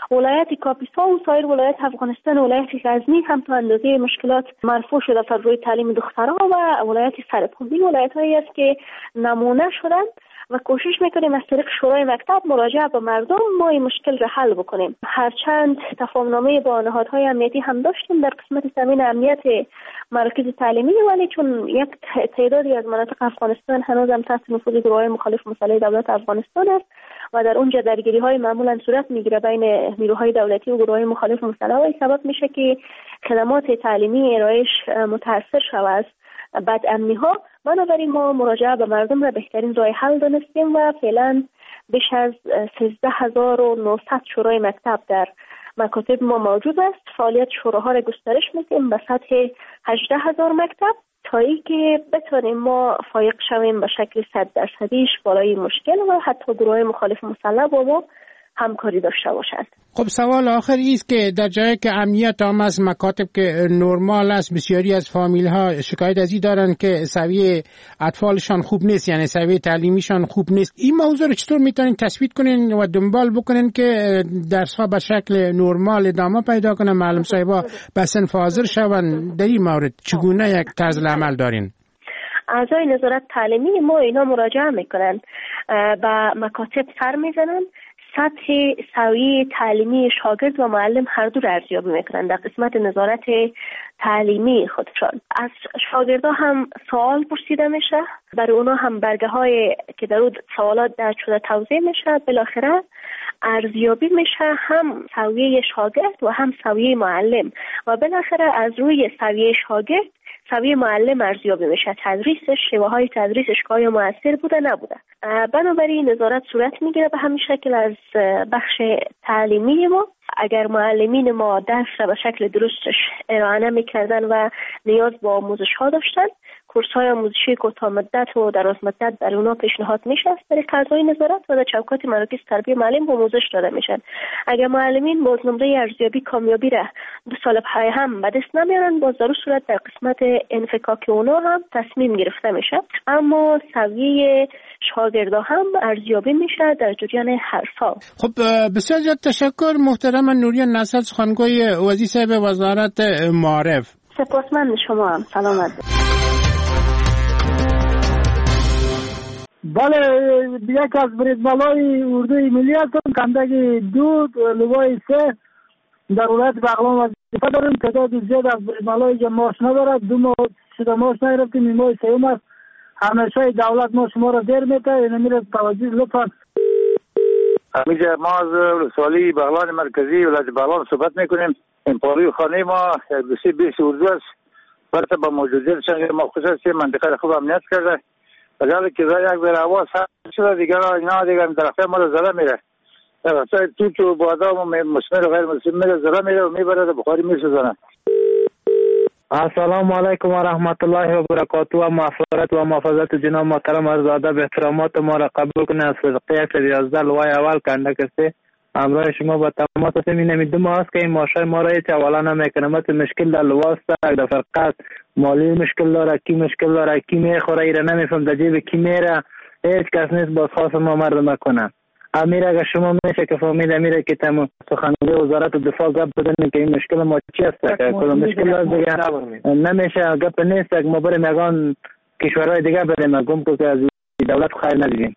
ولایت کاپیسا و سایر ولایت افغانستان و ولایت غزنی هم تا اندازه مشکلات مرفوع شده بر روی تعلیم دخترها و ولایت سرپل. ولایت هایی است که نمونه شدند و کوشش میکنیم از طریق شورای مکتب مراجعه به مردم ما این مشکل را حل بکنیم. هرچند تفاهمنامه با نهادهای امنیتی هم داشتیم در قسمت تامین امنیت مراکز تعلیمی، ولی چون یک تعدادی از مناطق افغانستان هنوز هم تحت نفوذ گروه‌های مخالف مسلح دولت افغانستان است و در اونجا درگیری‌های معمولا صورت میگیره بین نیروهای دولتی و گروه‌های مخالف مسلح و سبب میشه که خدمات تعلیمی ارائهش متاثر شود از بدامنی‌ها. بنابراین ما مراجعه به مردم را بهترین راه حل دانستیم و فعلا بیش از سیزده هزار و نهصد شورای مکتب در مکاتب ما موجود است. فعالیت شوراها را گسترش میدیم به سطح هجده هزار مکتب تا اینکه بتونیم ما فایق شویم به شکل صد درصدیش بالای مشکل و حتی گروه مخالف مسلح با ما همکاری داشته باشند. خب سوال آخر است که در جایی که امنیت هم از مکاتب که نرمال است، بسیاری از فامیل ها شکایت از این دارن که سویه اطفالشان خوب نیست، یعنی سویه تعلیمیشان خوب نیست. این موضوع رو چطور میتونین تثبیت کنین و دنبال بکنین که درس ها به شکل نرمال ادامه پیدا کنه، معلم صاحبا به صنف حاضر شون؟ در این مورد چگونه یک طرز عمل دارین؟ اعضای نظارت تعلیمی ما اینا مراجعه میکنن، به مکاتب سر میزنن، سطح سویه تعلیمی شاگرد و معلم هر دو را ارزیابی میکنن در قسمت نظارت تعلیمی خودشان. از شاگردا هم سوال پرسیده میشه، برای اونا هم برگه های که در اون سوالات درج شده توضیح میشه، بالاخره ارزیابی میشه هم سویه شاگرد و هم سویه معلم و بالاخره از روی سویه شاگرد سویه معلم ارزیابی میشه، تدریسش، شیوه های تدریسش که آیا مؤثر بوده نبوده. بنابراین نظارت صورت میگیره به همین شکل از بخش تعلیمی ما. اگر معلمین ما درس را به شکل درستش ارائه نمیکردن و نیاز به آموزش ها داشتن، کورس های آموزشی کوتاه مدت و دراز مدت برای اونا پیشنهاد میشه از طریق اعضای نظارت و در چوکات مراکز تربیت معلم آموزش داده میشن. اگر معلمین باز نمره ارزیابی کامیابی را دو سال پای هم به دست نمیارن، باز در صورت در قسمت انفکاک اونا هم تصمیم گرفته میشه، اما سویه شاگردا هم ارزیابی میشه در جریان هر سال. خب بسیار زیاد تشکر محترم نوریان نصر، سخنگوی وزیر وزارت معارف. سپاسمند شما هم. سلامت. بله، یک از بریدبالای اردوی ملی هستم، کندگی دو، لوای سه در ولایت بغلان وظیفه داریم. تعداد زیاد از بریدبالای که ماش ندارد، دو ماه شده ماش نگرفتیم، این ماه سیوم است. همیشه دولت ما شما را دیر میته، این میره توجه لطفا. همیشه ما از ولسوالی بغلان مرکزی ولایت بغلان صحبت میکنیم. این پاروی خانه ما بسی بیس اردو است، برسه با موجودیت شنگ ما خصوص منطقه خوب امنیت کرده. ولی که یک بر هوا سرد شده دیگر اینا دیگر این طرفه ما رو زده میره، تو تو بادا و مسمر غیر مسمر میره زده میره و میبره بخاری میسوزنه. السلام علیکم و رحمت الله و برکاته و مغفرت و محافظت جناب محترم عرض ادب احترامات ما را قبول کنید. از فرقه یک یازده لوای اول کنده کسی امروز شما با تمامات هستیم. این نمی دو ماه است که این ماشای ما را هیچ اولا نمیکنه، مشکل در لواست در فرقه مالی مشکل داره، کی مشکل داره، کی میخوره ایره نمیفهم، در جیب کی میره، هیچ کس نیست باز خواست ما مردم کنه. امیر اگر شما میشه که فهمید امیره که تمام سخنگوی وزارت دفاع گپ بدن که این مشکل ما چی است، که کلا مشکل است دیگه نمیشه گپ نیست که ما بریم یگان کشورهای دیگه بریم گم که از دولت خیر ندیدیم.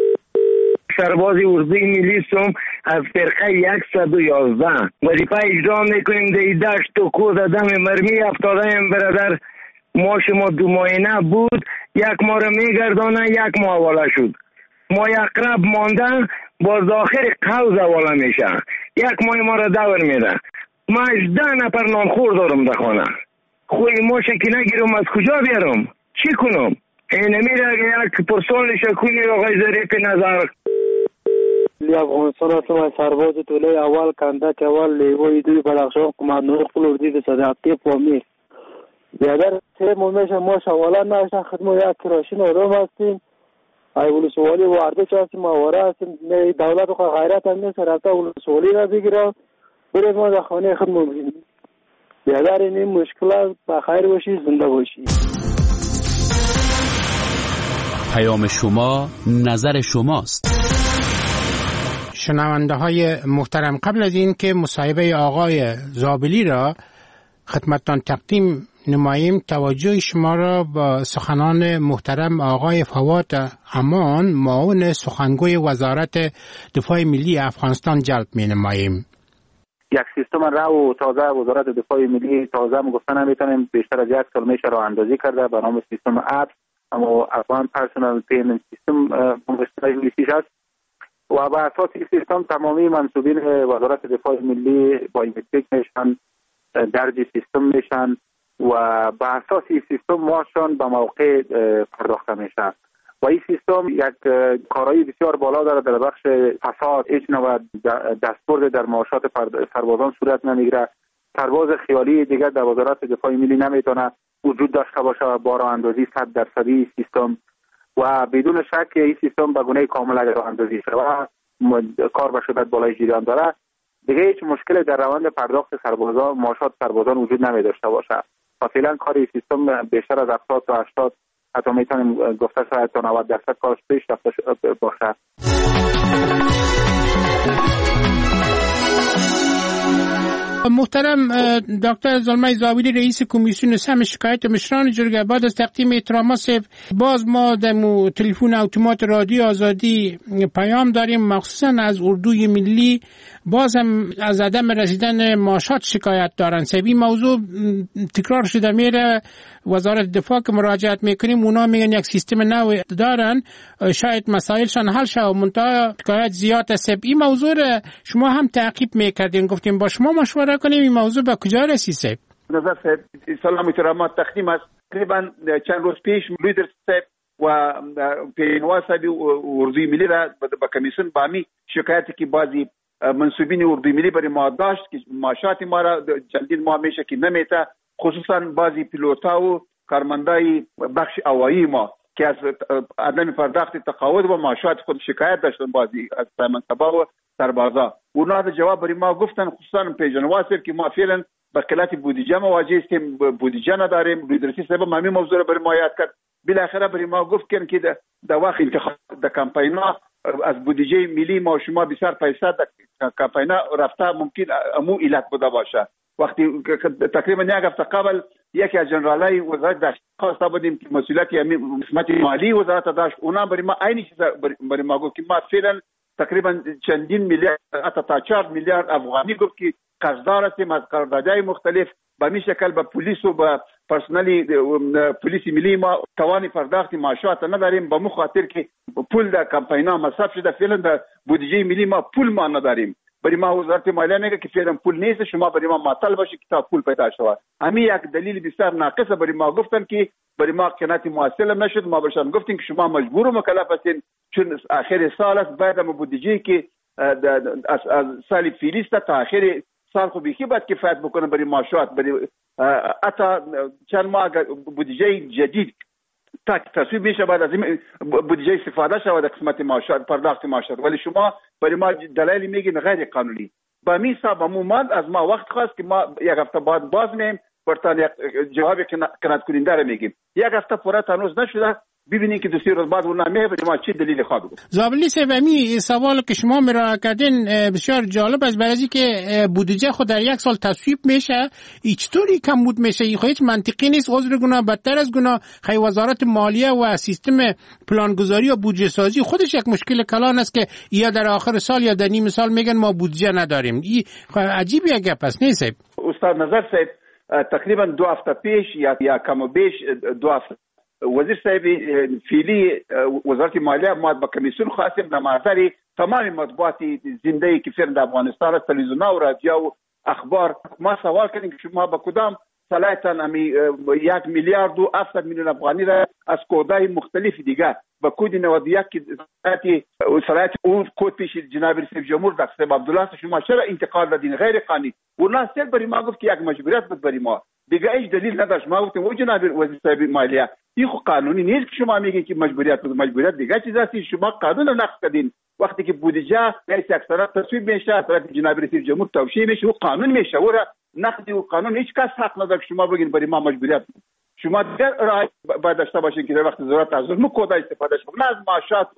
سربازی اردوی ملی سوم از فرقه صد و یازده وظیفه اجرا میکنیم. در دشت و کوه دم مرمی افتادیم برادر. ما شما دو ماهینه بود، یک ماه رو میگردانه، یک ماه حواله شد. ما یقرب مانده باز آخر قوز حواله میشه، یک ماه ما رو دور میده. ما ده نفر نانخور دارم در خانه، خوی ما شکی نگیرم از کجا بیارم، چی کنم؟ این میره اگه یک پرسان شکونی آقای ظریف نظر لی افغانستان هستم. از سرباز طوله اول کندک اول لیوی دوی بدخشان قمت نور خپل اردی صداقتی پامیر بیادر سه مومیش ما شوالا ناشتن خدمو یک کراشین روم هستیم. ای ولسوالی واردش هستیم، آواره هستیم. دولت و غیرت هم نیست رفته ولسوالی را بگیره بریم ما در خانه خدمو بگیریم. بیادر این مشکلات بخیر باشی، زنده باشی. پیام شما نظر شماست. شنونده های محترم، قبل از این که مصاحبه آقای زابلی را خدمتتان تقدیم نماییم، توجه شما را با سخنان محترم آقای فواد امان، معاون سخنگوی وزارت دفاع ملی افغانستان جلب می نماییم. یک سیستم رو و تازه وزارت دفاع ملی تازه گفتن نمیتونیم بیشتر از یک سال میشه راه اندازی کرده به نام سیستم اپس، اما افغان پرسونال پیمنت سیستم به انگلیسیش است و به اساس این سیستم تمامی منصوبین وزارت دفاع ملی با اینتیک میشن، درج سیستم میشن و به اساس این سیستم ماشون به موقع پرداخته میشه و این سیستم یک کارایی بسیار بالا داره در بخش فساد. هیچ نوع دستبرد در معاشات سربازان صورت نمیگیره. سرباز خیالی دیگر در وزارت دفاع ملی نمیتونه وجود داشته باشه با راه اندازی صد درصدی سیستم و بدون شک این سیستم به گونه کامل اگر راه اندازی شده و کار به شدت بالای جریان داره، دیگه هیچ مشکل در روند پرداخت سربازان معاشات سربازان وجود نمی داشته باشه و فعلا کار این سیستم بیشتر از هفتاد تا هشتاد حتی میتونیم گفته شاید تا نود درصد کارش پیش رفته باشه. محترم دکتر زلمه زابلی، رئیس کمیسیون سهم شکایت مشران جرگه، بعد از تقدیم احترامات باز ما در تلفن اتومات رادیو آزادی پیام داریم، مخصوصا از اردوی ملی باز هم از عدم رسیدن معاشات شکایت دارن. سبی موضوع تکرار شده میره، وزارت دفاع که مراجعت میکنیم اونا میگن یک سیستم نو دارن، شاید مسائلشان حل شه، منتها شکایت زیاد است. این موضوع شما هم تعقیب میکردین، گفتیم با شما مشوره کنیم این موضوع به کجا رسیده؟ نظر صاحب سلام احترامات تقدیم است. تقریبا چند روز پیش لیدر صاحب و پیشوا صاحب اردوی ملی را با کمیسیون بامی شکایتی که بعضی منصوبین اردوی ملی برای ما داشت که معاشات ما را چندین ماه میشه که نمیته، خصوصا بعضی پیلوتا و کارمندای بخش هوایی ما که از عدم پرداخت تقاعد و معاشات خود شکایت داشتن، بعضی از منصبا و سربازا. اونا دا جواب برای ما گفتن، خصوصا پیشوا صاحب که ما فعلا به قلت بودجه مواجه هستیم، بودجه نداریم. لیدرسی صاحب ما همین موضوع برای ما یاد کرد. بالاخره برای ما گفت که در وقت انتخاب در کمپینا از بودجه ملی ما شما بسیار پیسه در کمپینا رفته ممکن امو علت بوده باشه. وقتی تقریبا یک هفته قبل یکی از جنرالای وزارت داشت خواسته بودیم که مسئولیت قسمت مالی وزارت داشت، اونا برای ما عین چیز برای ما گفت که ما فعلا تقریبا چندین میلیارد حتی تا چهار میلیارد افغانی گفت که قرضدار هستیم از قراردادهای مختلف. به می شکل به پلیس و به پرسنل پلیس ملی ما توان پرداخت معاشات نداریم، به مو خاطر که پول در کمپینا مصرف شده. فعلا در بودجه ملی ما پول ما نداریم. برای ما وزارت مالیه میگه که فعلا پول نیست، شما برای ما معطل باشید که تا پول پیدا شود. همین یک دلیل بسیار ناقصه. برای ما گفتن که برای ما قناعت موصل نشد. ما برشان گفتیم که شما مجبور و مکلف هستین چون آخر سال است، بعد ما بودجه که از سال فعلی است تا آخر سال خو بیخی باید کفایت بکنه برای معاشات. برای حتی چند ماه بودجه جدید تا تصویب میشه بعد از این بودجه استفاده شود قسمت معاشات پرداخت معاشات، ولی شما برای ما دلایل میگین غیر قانونی. با می صاحب مومند از ما وقت خواست که ما یک هفته بعد باز میم برتان یک جواب کنات کننده را میگیم. یک هفته پورا هنوز نشده، ببینین که دو سه روز بعد اون نمیه برای ما چی دلیل خواب بود. زابلی صاحب سوال که شما مرا کردین بسیار جالب است، برای اینکه بودجه خود در یک سال تصویب میشه چطوری کمبود میشه؟ این هیچ منطقی نیست. عذر گناه بدتر از گناه. خی وزارت مالیه و سیستم پلانگذاری و بودجه سازی خودش یک مشکل کلان است که یا در آخر سال یا در نیم سال میگن ما بودجه نداریم. این عجیبه گپ است نیست؟ استاد نظر صاحب تقریبا دو هفته پیش یا یا کم و بیش دو هفته وزیر صاحب فعلی وزارت مالیه ما با کمیسیون خواستیم در محضر تمام مطبوعات زنده که فعلا در افغانستان است، تلویزیون و رادیو و اخبار، ما سوال کردیم که شما با کدام صلاحیتان امی یک میلیارد و هفتصد میلیون افغانی را از کودهای مختلف دیگه با کود نود و یک که صلاحیت صلاحیت اون کود پیش جناب رئیس جمهور دکتر عبدالله شما چرا انتقال دادین غیر قانونی؟ اونا سر برای ما گفت که یک مجبوریت بود برای ما، دیگه هیچ دلیل نداشت. ما گفتیم او جناب وزیر صاحب مالیه این خو قانونی نیست که شما میگین که مجبوریت بود. مجبوریت دیگه چیز است. شما قانون رو نقض کردین. وقتی که بودجه رئیس اکثریت تصویب میشه، طرف جناب رئیس جمهور توشیح میشه و قانون میشه و نقض و قانون هیچ کس حق نداره شما بگین برای ما مجبوریت بود. شما دیگر راه باید داشته باشین که در وقت ضرورت از اون کد استفاده شما، نه از معاشات و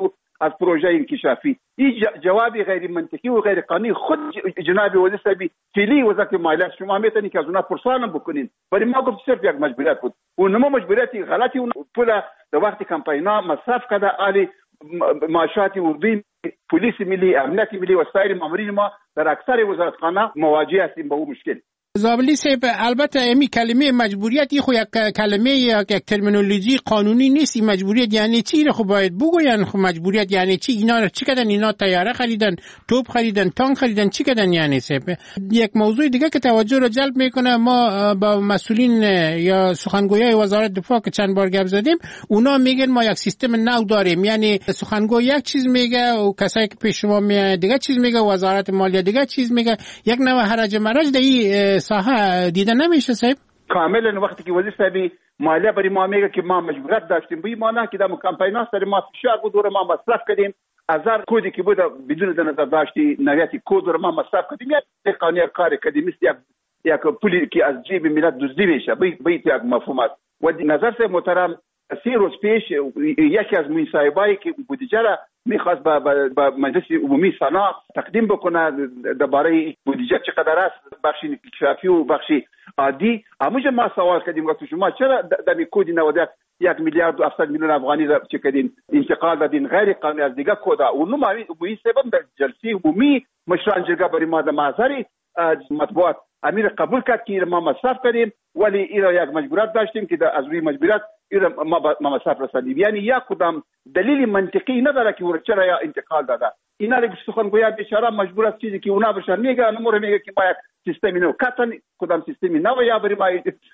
از پروژه انکشافی. این جوابی غیر منطقی و غیر قانونی خود جناب وزیر صاحب فعلی وزارت مالیات شما میتونید که از اونها پرسان بکنین، ولی ما گفت صرف یک مجبوریت بود و نما مجبوریتی غلطی اون پول در وقت کمپینا مصرف کرده عالی معاشات اردوی پلیس ملی امنیت ملی و سایر مامورین ما در اکثر وزارتخانه مواجه هستیم با اون مشکل. زابلی صاحب البته امی کلمه مجبوریت خو یک کلمه یک ترمینولوژی قانونی نیست. این مجبوریت یعنی چی؟ خب باید بگوین. خب مجبوریت یعنی چی؟ اینا چی کردن؟ اینا طیاره خریدن، توپ خریدن، تانک خریدن، چی کردن؟ یعنی صاحب یک موضوع دیگه که توجه رو جلب میکنه، ما با مسئولین یا سخنگویای وزارت دفاع که چند بار گپ زدیم، اونا میگن ما یک سیستم نو داریم. یعنی سخنگوی یک چیز میگه و کسایی که پیش شما میاد دیگه چیز میگه، وزارت مالیه دیگه چیز میگه. یک نوع حرج مرج در این ساحه دیده نمیشه صاحب؟ کاملا وقتی که وزیر صاحب مالیه برای ما میگه که ما مجبوریت داشتیم به این معنی که در کمپینا سر ما فشار بود و ما مصرف کردیم، هزار کودی که بود بدون در نظر داشتی نویتی کود رو ما مصرف کردیم. یک قانون کار کردیم مثل یک یک پولی که از جیب ملت دزدی میشه. به به یک مفهوم است. و نظر صاحب محترم سی روز پیش یکی از مصاحبه‌ای که بودجه را میخواست با, با, با مجلس عمومی سنا تقدیم بکنه درباره بودجه چقدر است، بخش انکشافی و بخش عادی. همونجا ما سوال کردیم گفتیم شما چرا در کد نود یک میلیارد و هفتصد میلیون افغانی را چه کردین انتقال دادین غیر قانونی از دیگه کدا؟ اونو ما به سبب در جلسه عمومی مشران جرگه برای ما در محضر مطبوعات امیر قبول کرد که ما مصرف کردیم، ولی ایرا یک مجبوریت داشتیم که از روی مجبوریت ایرا ما ما مصرف رساندیم. یعنی یک کدام دلیل منطقی نداره که چرا یا انتقال داده. اینا رو سخنگوی بیچاره مجبور است چیزی که اونا بشن میگه نمور میگه که ما یک سیستمی نو کاتن کدام سیستمی نو یا برای ما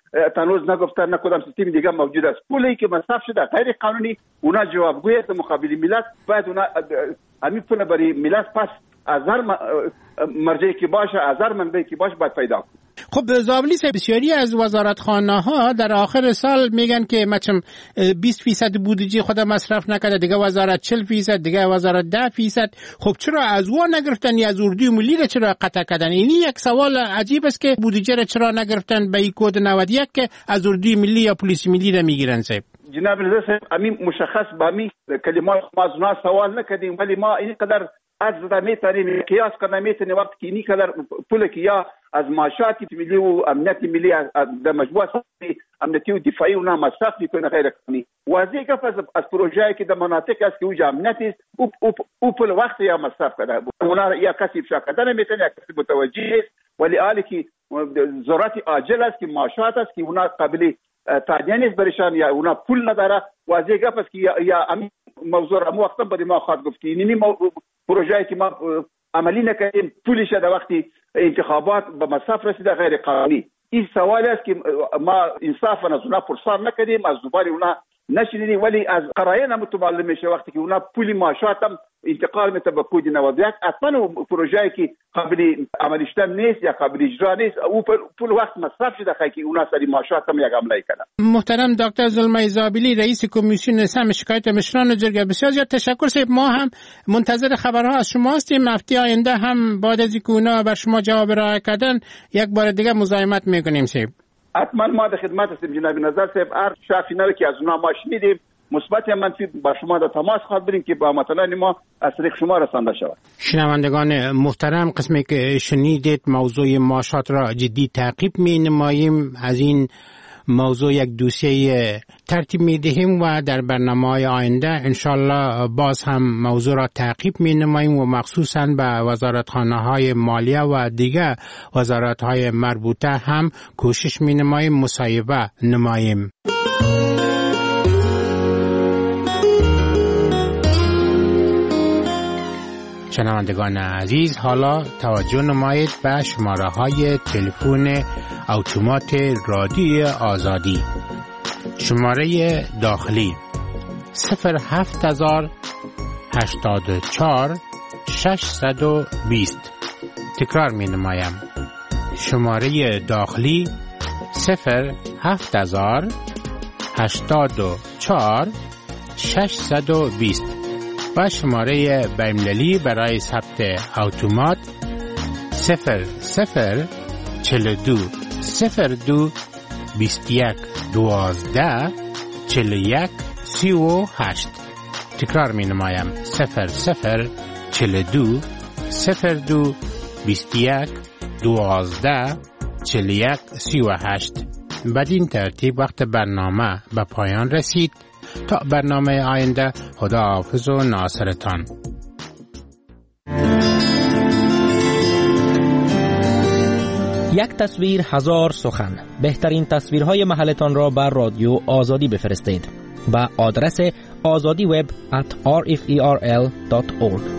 تنوز نگفتن، نه کدام سیستمی دیگه موجود است. پولی که مصرف شده غیر قانونی اونا جوابگوی است مقابل ملت، باید اونا همین پول برای ملت پس از هر مرجعی که باشه، از هر منبعی که باشه باید پیدا کنه. خب زابلی صاحب بسیاری از وزارتخانه ها در آخر سال میگن که مثلا بیست درصد بودجه خود مصرف نکرده، دیگه وزارت چهل درصد، دیگه وزارت ده درصد. خب چرا از اون نگرفتن یا از اردوی ملی را چرا قطع کردن؟ این یک سوال عجیب است که بودجه را چرا نگرفتن به این کد نود و یک که از اردوی ملی یا پلیس ملی را میگیرن صاحب؟ جناب رضا صاحب امین مشخص با می کلمات ما از اونها سوال نکردیم، ولی ما این قدر از میتونیم قیاس کنیم میتونیم وقتی که این قدر پول که یا از معاشات ملی و امنیت ملی در مجموعه امنیتی و دفاعی اونا مصرف میکنه غیر قانونی. واضح که از پروژه‌ای که در مناطق است که اوج امنیت است او او پول وقت یا مصرف کرده اونا یا کسی افشا کردن میتونه یا کسی متوجه است، ولی حالی که ضرورت عاجل است که معاشات است که اونا قابل تعدیه نیست برشان یا اونا پول نداره. واضح که است که یا امین موضوع را مو وقتا بده ما خواهد گفت که اینی پروژه‌ای که ما عملی نکردیم پولش در وقتی انتخابات به مصرف رسیده غیر قانونی. این سوال است که ما انصافا از اونا پرسان نکردیم، از دوباره اونا نشنیدیم، ولی از قرائن هم متعلم میشه وقتی که اونا پول معاشات هم انتقال میته به کد نود و یک. اصلا پروژه‌ای که قابل عملی شدن نیست یا قابل اجرا نیست، او پول وقت مصرف شده که اونا سری معاشات هم یک عملی کردن. محترم دکتر زلمه زابلی رئیس کمیسیون سم شکایت مشران جرگه، بسیار زیاد تشکر صاحب. ما هم منتظر خبرها از شما هستیم. هفته آینده هم بعد از اینکه اونا بر شما جواب ارائه کردن یک بار دیگه مزاحمت میکنیم صاحب. حتما ما در خدمت هستیم جناب نظر صاحب. هر شافی نره که از اونها ما شنیدیم مثبت یا منفی با شما در تماس خواهد بریم که با مطالعه ما از طریق شما رسانده شود. شنوندگان محترم، قسمی که شنیدید موضوع معاشات را جدی تعقیب می نماییم. از این موضوع یک دوسیه ترتیب می دهیم و در برنامه‌های آینده انشالله باز هم موضوع را تعقیب می نماییم و مخصوصاً به وزارتخانه‌های مالیه و دیگر وزارت‌های مربوطه هم کوشش می نماییم مصاحبه نماییم. شنوندگان عزیز، حالا توجه نمایید به شماره های تلفن اتومات رادیو آزادی. شماره داخلی صفر هفت هزار هشتاد و چهار ششصد و بیست. تکرار می نمایم. شماره داخلی صفر هفت هزار هشتاد و چهار ششصد و بیست و شماره بین‌المللی برای ثبت اتومات صفر صفر چهل و دو صفر دو بیست و یک دوازده چهل و یک سی و هشت تکرار می نمایم صفر صفر چل دو صفر دو بیست یک دوازده چل یک سی و هشت. بدین ترتیب وقت برنامه به پایان رسید. تا برنامه آینده، خدا حافظ و ناصرتان. یک تصویر هزار سخن. بهترین تصویرهای محلتان را بر رادیو آزادی بفرستید. با آدرس آزادی وب ات آر اف ای آر ال دات اورگ.